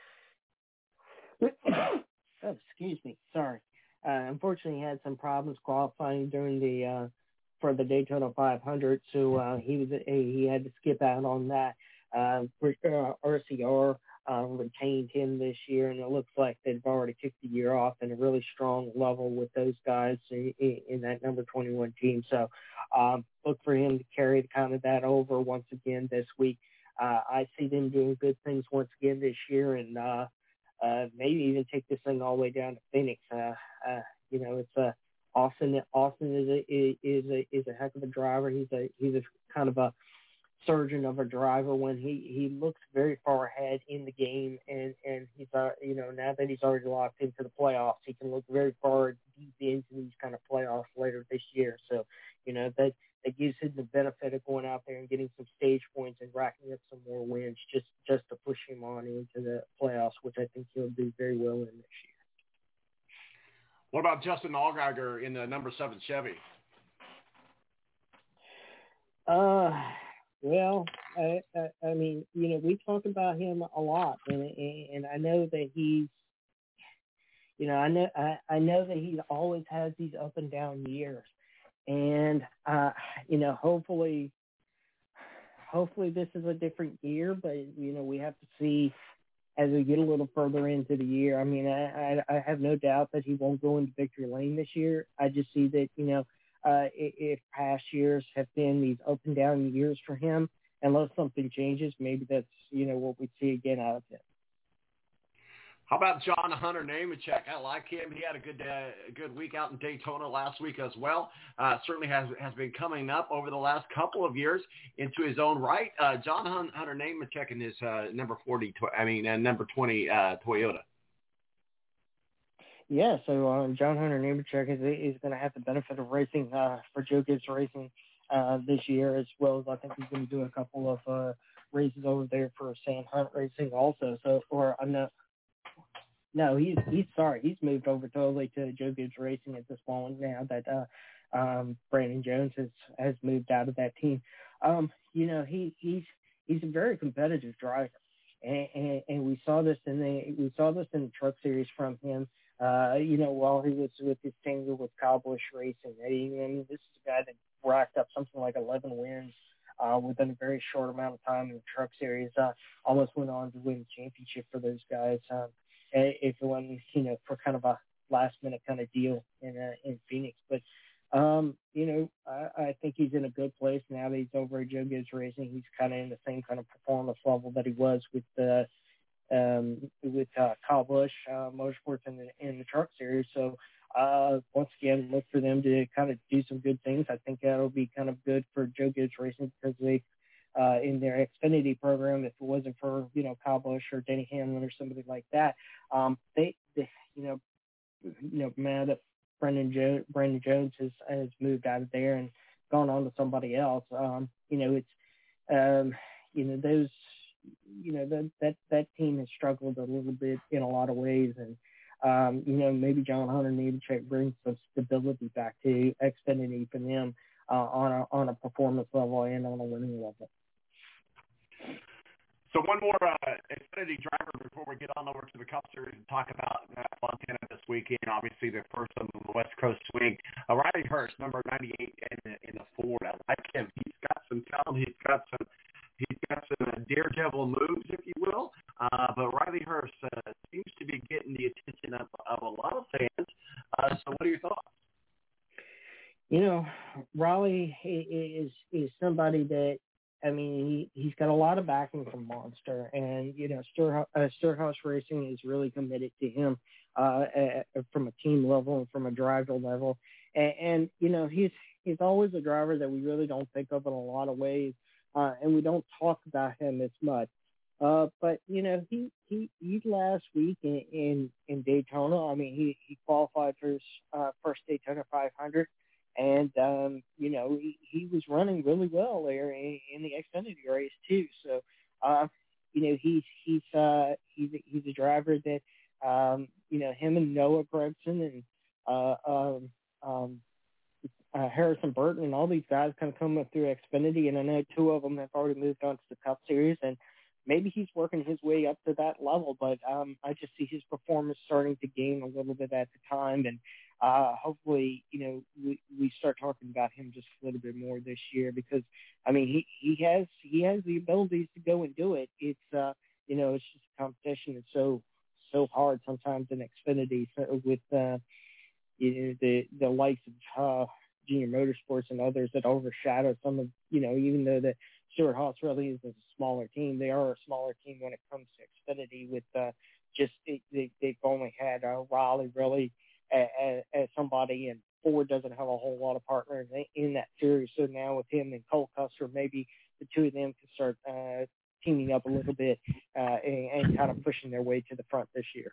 Oh, excuse me, sorry. Uh, unfortunately, he had some problems qualifying during the, uh, for the Daytona five hundred, so uh, he was he had to skip out on that. Uh, R C R uh, retained him this year, and it looks like they've already kicked the year off in a really strong level with those guys in, in that number twenty-one team. So um, look for him to carry kind of that over once again this week. Uh, I see them doing good things once again this year, and uh, uh, maybe even take this thing all the way down to Phoenix. Uh, uh, you know, it's a Austin. Austin is a is a is a heck of a driver. He's a he's a kind of a surgeon of a driver when he, he looks very far ahead in the game, and, and he's, uh, you know, now that he's already locked into the playoffs, he can look very far deep into these kind of playoffs later this year. So, you know, that, that gives him the benefit of going out there and getting some stage points and racking up some more wins just, just to push him on into the playoffs, which I think he'll do very well in this year. What about Justin Allgaier in the number seven Chevy? Uh, Well, I, I, I mean, you know, we talk about him a lot, and and I know that he's, you know, I know I, I know that he always has these up and down years, and uh, you know, hopefully, hopefully this is a different year, but you know, we have to see as we get a little further into the year. I mean, I, I, I have no doubt that he won't go into victory lane this year. I just see that, you know. Uh, if past years have been these up and down years for him, unless something changes, maybe that's, you know, what we see again out of him. How about John Hunter Nemechek? I like him. He had a good uh, good week out in Daytona last week as well. Uh, certainly has has been coming up over the last couple of years into his own right. Uh, John Hunter Nemechek in his uh, number forty, I mean uh, number twenty uh, Toyota. Yeah, so um, John Hunter Nemechek is, is going to have the benefit of racing uh, for Joe Gibbs Racing uh, this year, as well as I think he's going to do a couple of uh, races over there for Sam Hunt Racing also. So, or I'm not. No, he's he's sorry, he's moved over totally to Joe Gibbs Racing at this moment now that uh, um, Brandon Jones has has moved out of that team. Um, you know, he he's he's a very competitive driver, and, and, and we saw this in the we saw this in the Truck Series from him. Uh, you know, while he was with his team with Kyle Busch Racing. I mean, this is a guy that racked up something like eleven wins uh, within a very short amount of time in the Truck Series. Uh, almost went on to win the championship for those guys. Um, if it wasn't, you know, for kind of a last-minute kind of deal in uh, in Phoenix. But, um, you know, I, I think he's in a good place now that he's over at Joe Gibbs Racing. He's kind of in the same kind of performance level that he was with the – Um, with uh, Kyle Busch uh, Motorsports in the, in the Truck Series. So uh, once again, look for them to kind of do some good things. I think that'll be kind of good for Joe Gibbs Racing because they, uh, in their Xfinity program, if it wasn't for, you know, Kyle Busch or Denny Hamlin or somebody like that, um, they, they, you know, you know, man, that Brandon jo- Brandon Jones has, has moved out of there and gone on to somebody else. Um, you know, it's, um, you know, those. You know, that, that that team has struggled a little bit in a lot of ways. And, um, you know, maybe John Hunter Nemechek brings some stability back to Xfinity for them uh, on, a, on a performance level and on a winning level. So one more uh, Xfinity driver before we get on over to the Cup Series and talk about uh, Fontana this weekend. Obviously, the first on the West Coast swing. Uh, Riley Hurst, number ninety-eight in the, in the Ford. I like him. He's got some talent. He's got some He's got some uh, daredevil moves, if you will. Uh, but Riley Hurst uh, seems to be getting the attention of, of a lot of fans. Uh, so what are your thoughts? You know, Raleigh is is somebody that, I mean, he, he's got a lot of backing from Monster, and, you know, Stewart, uh, Stewart-Haas Racing is really committed to him uh, uh, from a team level and from a driver level. And, and, you know, he's he's always a driver that we really don't think of in a lot of ways, uh, and we don't talk about him as much. Uh, but, you know, he, he, he last week in, in, in Daytona, I mean, he, he qualified for his uh, first Daytona five hundred. And, um, you know, he, he was running really well there in, in the Xfinity race, too. So, uh, you know, he's he's uh, he's, a, he's a driver that, um, you know, him and Noah Gragson and uh, um, um, uh, Harrison Burton and all these guys kind of come up through Xfinity. And I know two of them have already moved on to the Cup Series. And maybe he's working his way up to that level. But um, I just see his performance starting to gain a little bit at the time. And, Uh, hopefully, you know, we, we start talking about him just a little bit more this year because, I mean, he, he has he has the abilities to go and do it. It's, uh, you know, it's just a competition. It's so, so hard sometimes in Xfinity so with, uh, you know, the, the likes of uh, Junior Motorsports and others that overshadow some of, you know, even though the Stewart-Haas really is a smaller team, they are a smaller team when it comes to Xfinity with uh, just they, they, they've only had uh, Raleigh really As, as somebody, and Ford doesn't have a whole lot of partners in that series. So now with him and Cole Custer, maybe the two of them can start uh, teaming up a little bit uh, and, and kind of pushing their way to the front this year.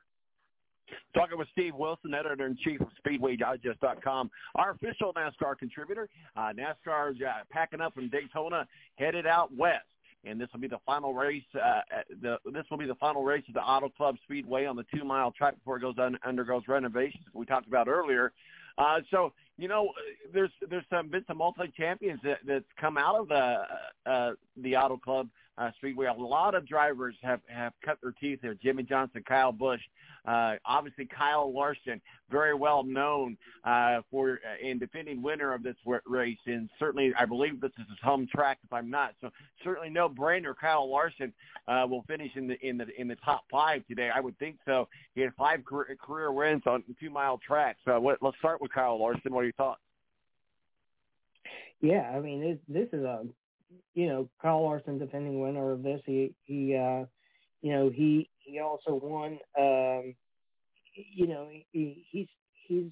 Talking with Steve Wilson, editor-in-chief of Speedway Digest dot com, our official NASCAR contributor. Uh, NASCAR's uh, packing up from Daytona, headed out west. And this will be the final race. Uh, the, this will be the final race of the Auto Club Speedway on the two-mile track before it goes un, undergoes renovations we talked about earlier. Uh, so you know, there's there's some been some multi-champions that, that's come out of the uh, the Auto Club uh, Speedway. A lot of drivers have, have cut their teeth there. Jimmy Johnson, Kyle Busch, uh, obviously Kyle Larson, very well known uh, for uh, in defending winner of this race, and certainly I believe this is his home track if I'm not. So certainly no brainer. Kyle Larson uh, will finish in the in the in the top five today. I would think so. He had five career, career wins on two mile tracks. So what, let's start with Kyle Larson. What are your thoughts? Yeah, I mean this, this is a you know Kyle Larson defending winner of this. He he uh, you know he he also won. Um, you know he, he's he's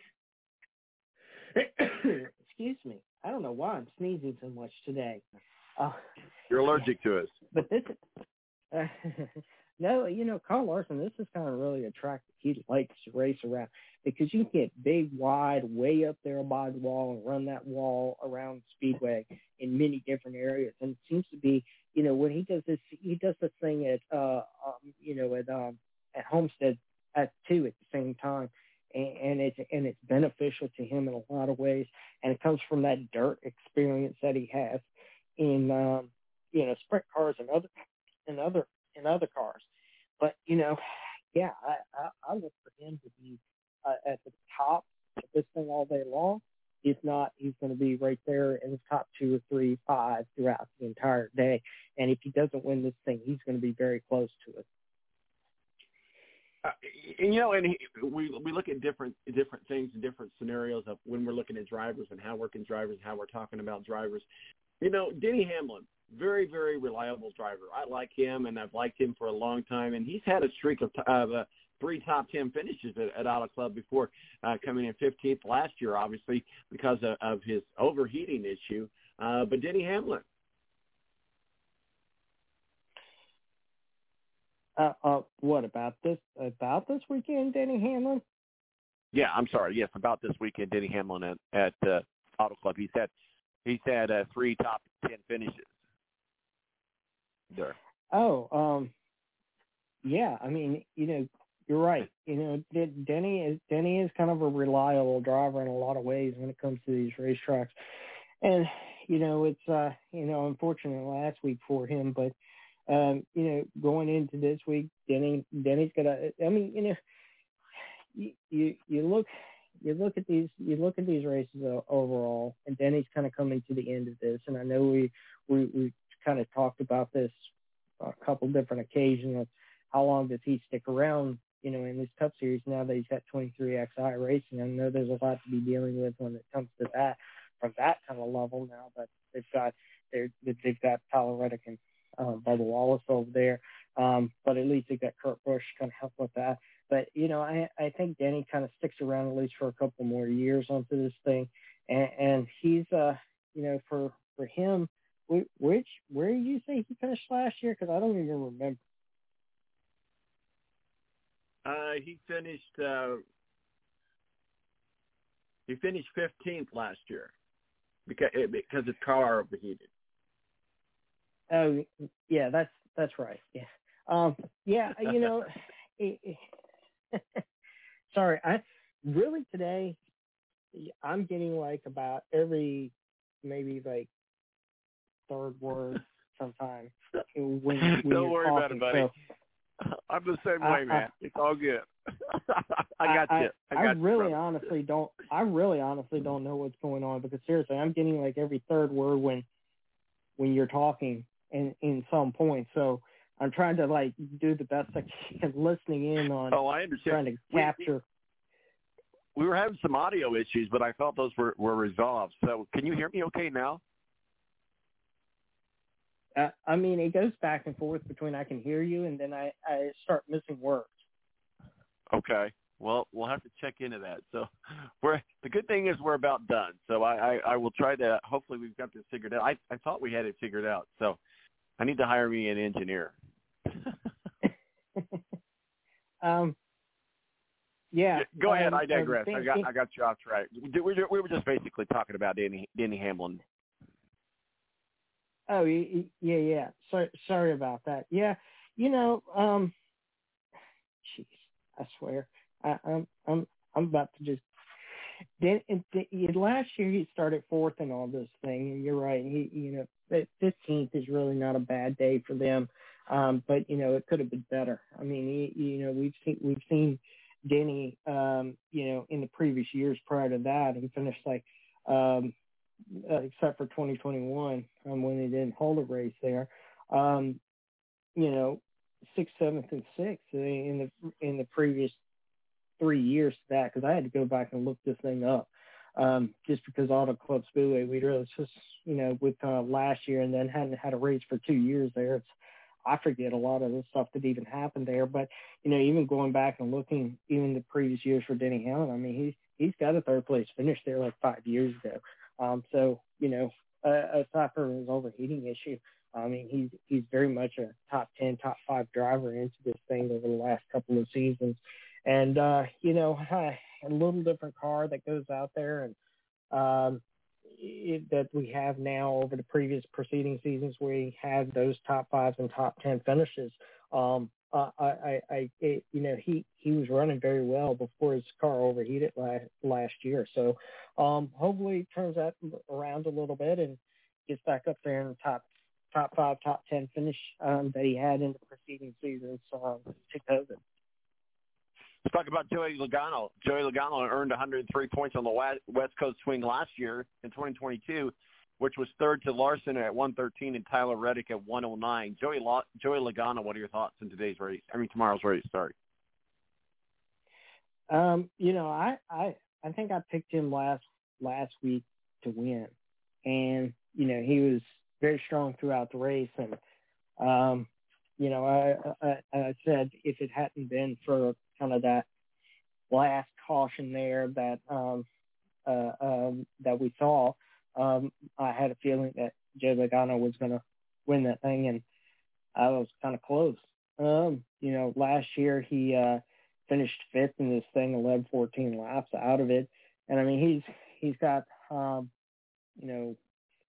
excuse me. I don't know why I'm sneezing so much today. Uh, You're allergic to us. But this, uh, no, you know, Kyle Larson, this is kind of really a track that he likes to race around because you can get big, wide, way up there by the wall and run that wall around Speedway in many different areas. And it seems to be, you know, when he does this, he does this thing at, uh, um, you know, at um, at Homestead at two at the same time. And, and it's and it's beneficial to him in a lot of ways. And it comes from that dirt experience that he has in um, you know sprint cars and other and other and other cars. But you know, yeah, I, I, I look for him to be uh, at the top of this thing all day long. If not, he's going to be right there in the top two or three, five throughout the entire day. And if he doesn't win this thing, he's going to be very close to it. Uh, and, you know, and he, we we look at different different things and different scenarios of when we're looking at drivers and how we're looking at drivers, how we're talking about drivers. You know, Denny Hamlin, very, very reliable driver. I like him, and I've liked him for a long time. And he's had a streak of, of uh, three top ten finishes at, at Auto Club before uh, coming in fifteenth last year, obviously, because of, of his overheating issue. Uh, but Denny Hamlin. Uh, uh, what about this? About this weekend, Denny Hamlin? Yeah, I'm sorry. Yes, about this weekend, Denny Hamlin at, at uh, Auto Club. He's had he's had uh, three top ten finishes there. Oh, um, yeah. I mean, you know, you're right. You know, Denny is Denny is kind of a reliable driver in a lot of ways when it comes to these racetracks, and you know, it's uh, you know, unfortunate last week for him, but. Um, you know, going into this week, Denny, Denny's gonna. I mean, you know, you, you you look you look at these you look at these races overall, and Denny's kind of coming to the end of this. And I know we we we kind of talked about this a couple different occasions of how long does he stick around, you know, in this Cup Series now that he's got twenty-three X I racing. I know there's a lot to be dealing with when it comes to that. from that kind of level now that they've got they're, they've got Tyler Reddick and um, Bubba Wallace over there. Um, but at least they've got Kurt Busch kind of help with that. But, you know, I, I think Denny kind of sticks around at least for a couple more years onto this thing. And, and he's, uh, you know, for, for him, which, where did you say he finished last year? Because I don't even remember. Uh, he finished, uh, he finished fifteenth last year because, because his car overheated. Oh, yeah, that's, that's right. Yeah. Um, yeah, you know, it, it, sorry, I really today, I'm getting like about every, maybe like third word sometimes. When, when Don't you're worry talking. about it, buddy. So, I'm the same I, way, man. I, it's all good. I got I, you. I, I, got I you, really brother. honestly don't, I really honestly don't know what's going on because seriously, I'm getting like every third word when, when you're talking in, in some point. So I'm trying to like do the best I can listening in on oh, I understand. trying to capture. We, we were having some audio issues, but I felt those were, were resolved. So can you hear me okay now? Uh, I mean, it goes back and forth between I can hear you and then I, I start missing words. Okay. Well, we'll have to check into that. So we're the good thing is we're about done. So I, I, I will try to – hopefully we've got this figured out. I, I thought we had it figured out. So I need to hire me an engineer. um. Yeah. Go ahead. Um, I digress. um, I got I got you off track. We were, we were just basically talking about Denny, Denny Hamlin. Oh, yeah, yeah. So, sorry about that. Yeah, you know, um, jeez, I swear, I, I'm, I'm, I'm about to just. Then last year he started fourth in all this thing, and you're right. He, you know, fifteenth is really not a bad day for them, um, but you know it could have been better. I mean, he, you know, we've seen we've seen Denny, um, you know, in the previous years prior to that, he finished like. Um, Uh, except for twenty twenty-one um, when they didn't hold a race there, um, you know, sixth, seventh, and sixth in the in the previous three years to that because I had to go back and look this thing up um, just because Auto Club Speedway we really just you know with uh, last year and then hadn't had a race for two years there. It's I forget a lot of the stuff that even happened there, but you know even going back and looking even the previous years for Denny Hamlin, I mean he's he's got a third place finish there like five years ago. Um, so, you know, uh, aside from his overheating issue, I mean, he's he's very much a top ten, top five driver into this thing over the last couple of seasons. And, uh, you know, a little different car that goes out there and um, it, that we have now over the previous preceding seasons where we had those top fives and top ten finishes. Um, uh, I, I, I it, you know, he, he was running very well before his car overheated last, last year. So um, hopefully it turns that around a little bit and gets back up there in the top, top five, top ten finish um, that he had in the preceding seasons um, to COVID. Let's talk about Joey Logano. Joey Logano earned one hundred three points on the West Coast Swing last year in twenty twenty-two, which was third to Larson at one thirteen and Tyler Reddick at one oh nine. Joey Lo- Joey Logano, what are your thoughts in today's race? I mean, tomorrow's race, sorry. Um, you know, I, I, I think I picked him last last week to win. And, you know, he was very strong throughout the race. And, um, you know, I, I, I said if it hadn't been for kind of that last caution there that um, uh, um, that we saw, um, I had a feeling that Joe Logano was going to win that thing, and I was kind of close. Um, you know, last year he uh, finished fifth in this thing, eleven, fourteen laps out of it, and I mean he's he's got um, you know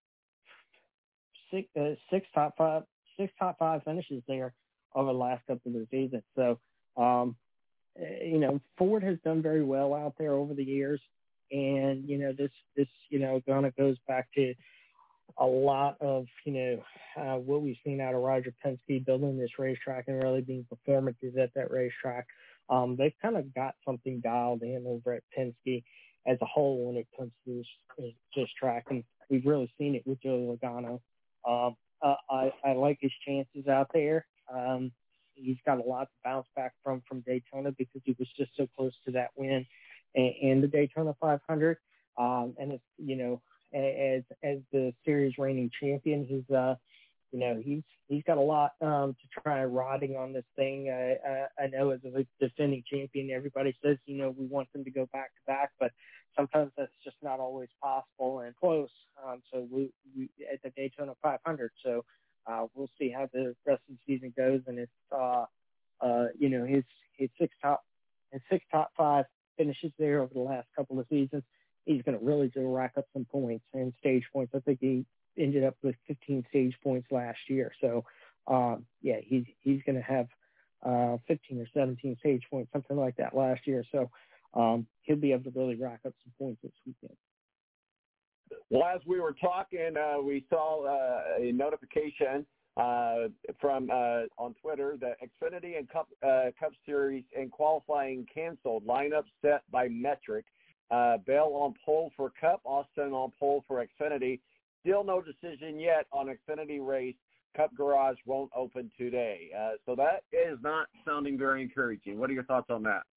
six uh, six top five six top five finishes there over the last couple of the season. So, um, you know, Ford has done very well out there over the years. And, you know, this, this, you know, kind of goes back to a lot of, you know, uh, what we've seen out of Roger Penske building this racetrack and really being performances at that racetrack. Um, they've kind of got something dialed in over at Penske as a whole when it comes to this, this track. And we've really seen it with Joey Logano. Um, uh, I, I like his chances out there. Um, he's got a lot to bounce back from from Daytona because he was just so close to that win in, in the Daytona five hundred. Um, and it's, you know, as as the series reigning champion. He's uh, you know, he's he's got a lot um, to try riding on this thing. I, I, I know as a defending champion, everybody says, you know, we want them to go back to back, but sometimes that's just not always possible and close. Um, so we, we at the Daytona five hundred. So uh, we'll see how the rest of the season goes, and if uh, uh, you know, his his six top his six top five finishes there over the last couple of seasons, he's going to really do rack up some points and stage points. I think he ended up with fifteen stage points last year. So, um, yeah, he's he's going to have uh, fifteen or seventeen stage points, something like that last year. So um, he'll be able to really rack up some points this weekend. Well, as we were talking, uh, we saw uh, a notification uh, from uh, on Twitter that Xfinity and Cup, uh, Cup Series and qualifying canceled. Lineup set by Metric. Uh, Bell on pole for Cup, Austin on pole for Xfinity. Still no decision yet on Xfinity race. Cup Garage won't open today. Uh, so that is not sounding very encouraging. What are your thoughts on that?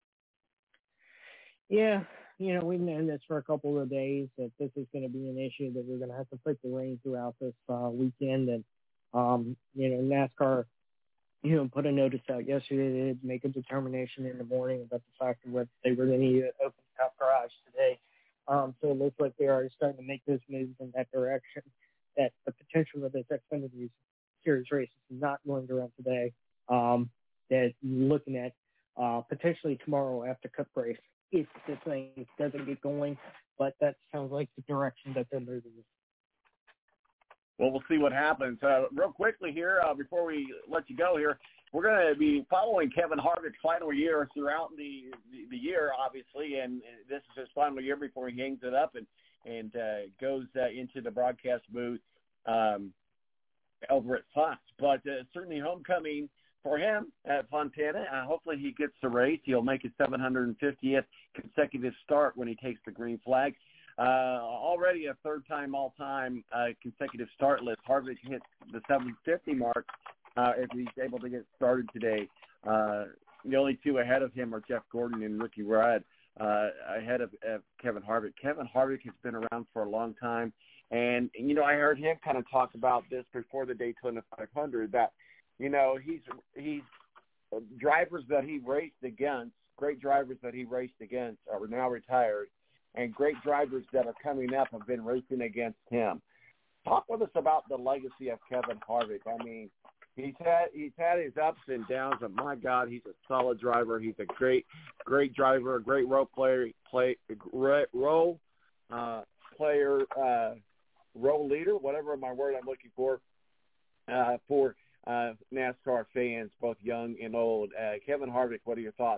Yeah, you know, we've known this for a couple of days, that this is going to be an issue, that we're going to have to put the rain throughout this uh, weekend. And, um, you know, NASCAR, you know, put a notice out yesterday to make a determination in the morning about the fact of whether they were going to open Cup Garage today. Um, so it looks like they are starting to make those moves in that direction, that the potential of this Xfinity Series race is not going to run today, um, that looking at uh, potentially tomorrow after Cup race, if this thing doesn't get going, but that sounds like the direction that they're moving. Well, we'll see what happens. Uh, real quickly here, uh, before we let you go here, we're going to be following Kevin Harvick's final year throughout the, the, the year, obviously, and this is his final year before he hangs it up and, and uh, goes uh, into the broadcast booth um, over at Fox. But uh, certainly homecoming for him at Fontana. Uh, hopefully he gets the race. He'll make his seven hundred fiftieth consecutive start when he takes the green flag. Uh, already a third-time all-time uh, consecutive start list. Harvick hit the seven fifty mark uh, if he's able to get started today. Uh, the only two ahead of him are Jeff Gordon and Ricky Rudd, uh, ahead of, of Kevin Harvick. Kevin Harvick has been around for a long time. And, you know, I heard him kind of talk about this before the Daytona five hundred, that, you know, he's he's drivers that he raced against, great drivers that he raced against are now retired, and great drivers that are coming up have been racing against him. Talk with us about the legacy of Kevin Harvick. I mean, he's had he's had his ups and downs, but my God, he's a solid driver. He's a great, great driver, a great role player, play role uh, player, uh, role leader, whatever my word I'm looking for, uh, for uh, NASCAR fans, both young and old. Uh, Kevin Harvick, what are your thoughts?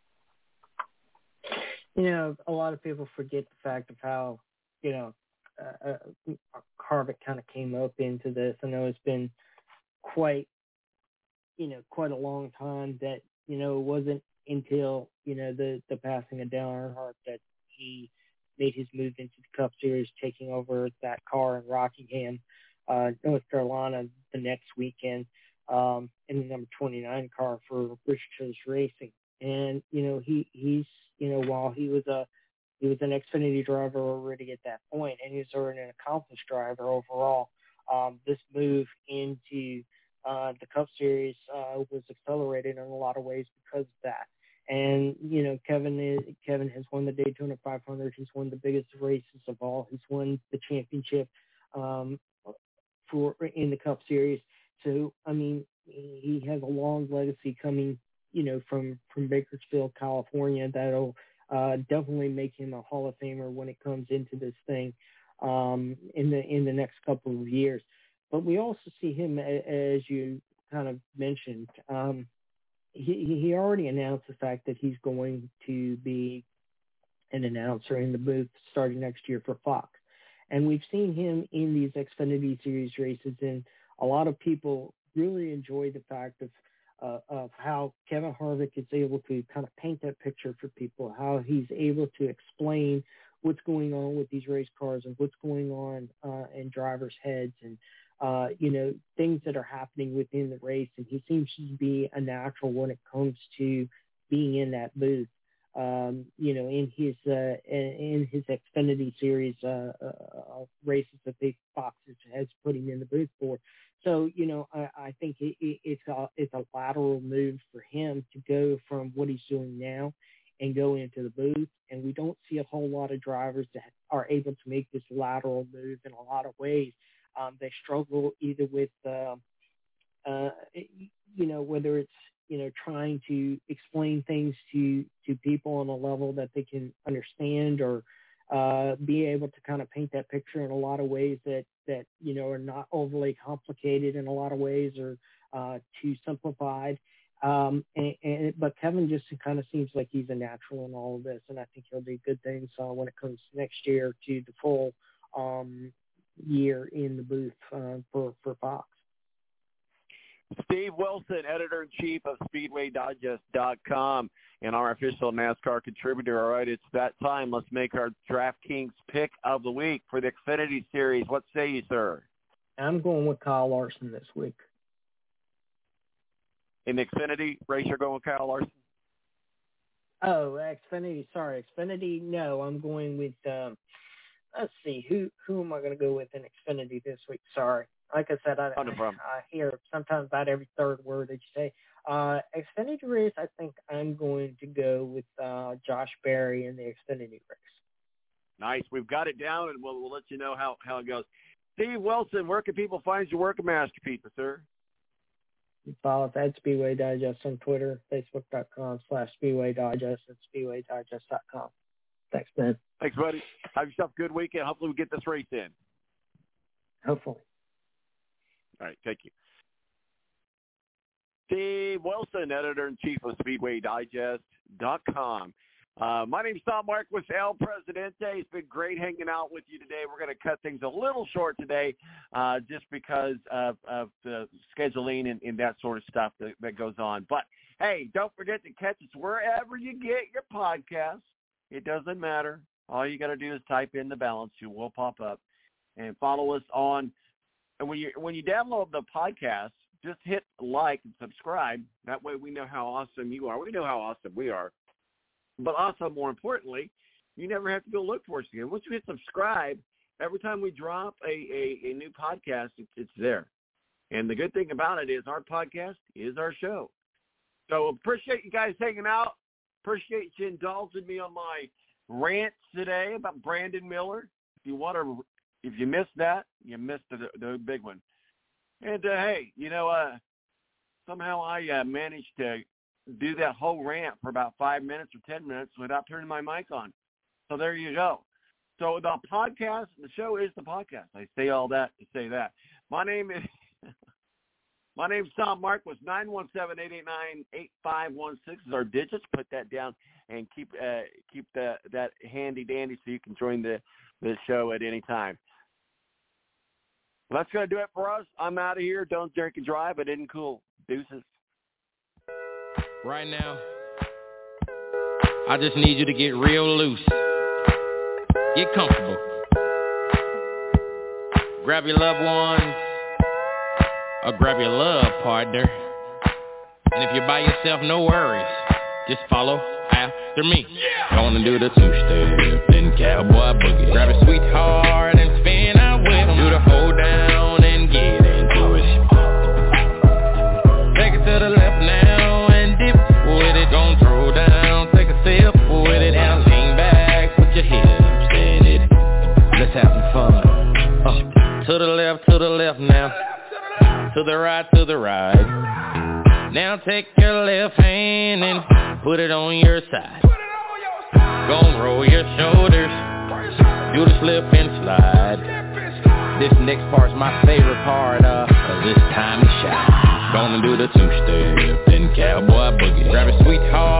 You know, a lot of people forget the fact of how, you know, uh, uh, Harvick kind of came up into this. I know it's been quite, you know, quite a long time that, you know, it wasn't until, you know, the, the passing of Dale Earnhardt that he made his move into the Cup Series, taking over that car in Rockingham, uh, North Carolina the next weekend, um, in the number twenty-nine car for Richards Racing. And, you know, he, he's, you know, while he was a, he was an Xfinity driver already at that point, and he was already an accomplished driver overall, um, this move into uh, the Cup Series uh, was accelerated in a lot of ways because of that. And, you know, Kevin is, Kevin has won the Daytona five hundred. He's won the biggest races of all. He's won the championship um, for in the Cup Series. So, I mean, he has a long legacy coming, you know, from, from Bakersfield, California, that'll uh, definitely make him a Hall of Famer when it comes into this thing um, in the in the next couple of years. But we also see him, as you kind of mentioned, um, he, he already announced the fact that he's going to be an announcer in the booth starting next year for Fox. And we've seen him in these Xfinity Series races, and a lot of people really enjoy the fact of Uh, of how Kevin Harvick is able to kind of paint that picture for people, how he's able to explain what's going on with these race cars and what's going on uh, in drivers' heads and, uh, you know, things that are happening within the race. And he seems to be a natural when it comes to being in that booth. um, you know, in his uh, in his Xfinity Series uh, uh, races that Big Fox has put him in the booth for. So, you know, I, I think it, it, it's a it's a lateral move for him to go from what he's doing now and go into the booth. And we don't see a whole lot of drivers that are able to make this lateral move in a lot of ways. Um, they struggle either with, uh, uh, you know, whether it's, you know, trying to explain things to, to people on a level that they can understand, or uh, be able to kind of paint that picture in a lot of ways that, that, you know, are not overly complicated in a lot of ways, or uh, too simplified. Um, and, and, but Kevin just kind of seems like he's a natural in all of this, and I think he'll do good things uh, when it comes next year to the full um, year in the booth uh, for, for Fox. Steve Wilson, editor-in-chief of Speedway Digest dot com, and our official NASCAR contributor. All right, it's that time. Let's make our DraftKings pick of the week for the Xfinity Series. What say you, sir? I'm going with Kyle Larson this week. In the Xfinity race, you're going with Kyle Larson? Oh, Xfinity, sorry. Xfinity, no, I'm going with, um, let's see, who who am I going to go with in Xfinity this week? Sorry. Like I said, I, oh, no I, problem. I hear sometimes about every third word that you say. Uh, Xfinity race, I think I'm going to go with uh, Josh Berry in the Xfinity race. Nice. We've got it down, and we'll, we'll let you know how, how it goes. Steve Wilson, where can people find your work of masterpiece, sir? You follow us at Speedway Digest on Twitter, Facebook.com slash Speedway Digest, and Speedway Digest dot com. Thanks, man. Thanks, buddy. Have yourself a good weekend. Hopefully we get this race in. Hopefully. All right, thank you. Steve Wilson, editor-in-chief of Speedway Digest dot com. Uh, my name's Tom Marquis, El Presidente. It's been great hanging out with you today. We're going to cut things a little short today uh, just because of, of the scheduling and, and that sort of stuff that, that goes on. But, hey, don't forget to catch us wherever you get your podcasts. It doesn't matter. All you got to do is type in The Balance. You will pop up. And follow us on – and when you, when you download the podcast, just hit like and subscribe. That way we know how awesome you are. We know how awesome we are. But also, more importantly, you never have to go look for us again. Once you hit subscribe, every time we drop a, a, a new podcast, it, it's there. And the good thing about it is our podcast is our show. So appreciate you guys hanging out. Appreciate you indulging me on my rant today about Brandon Miller. If you want to, if you missed that, you missed the, the big one. And, uh, hey, you know, uh, somehow I uh, managed to do that whole rant for about five minutes or ten minutes without turning my mic on. So there you go. So the podcast, the show is the podcast. I say all that to say that. My name is my name's Tom Marquis. nine one seven, eight eight nine, eight five one six is our digits. Put that down and keep uh, keep the, that handy dandy so you can join the, the show at any time. Well, that's going to do it for us. I'm out of here. Don't drink and drive. It isn't cool. Deuces. Right now, I just need you to get real loose. Get comfortable. Grab your loved ones, or grab your love partner. And if you're by yourself, no worries. Just follow after me. Yeah. Gonna do the two-step, then cowboy boogie. Grab a sweetheart and spin out with them. Do the hold down and get into it. Take it to the left now. With it, gon' throw down, take a sip with it, and lean back, put your hips in it. Let's have some fun. Uh, to the left, to the left now. To the right, to the right. Now take your left hand and put it on your side. Gon' roll your shoulders, do the slip and slide. This next part's my favorite part, uh, cause it's time to shine. Gonna do the two-step, then cowboy boogie. Grab a sweetheart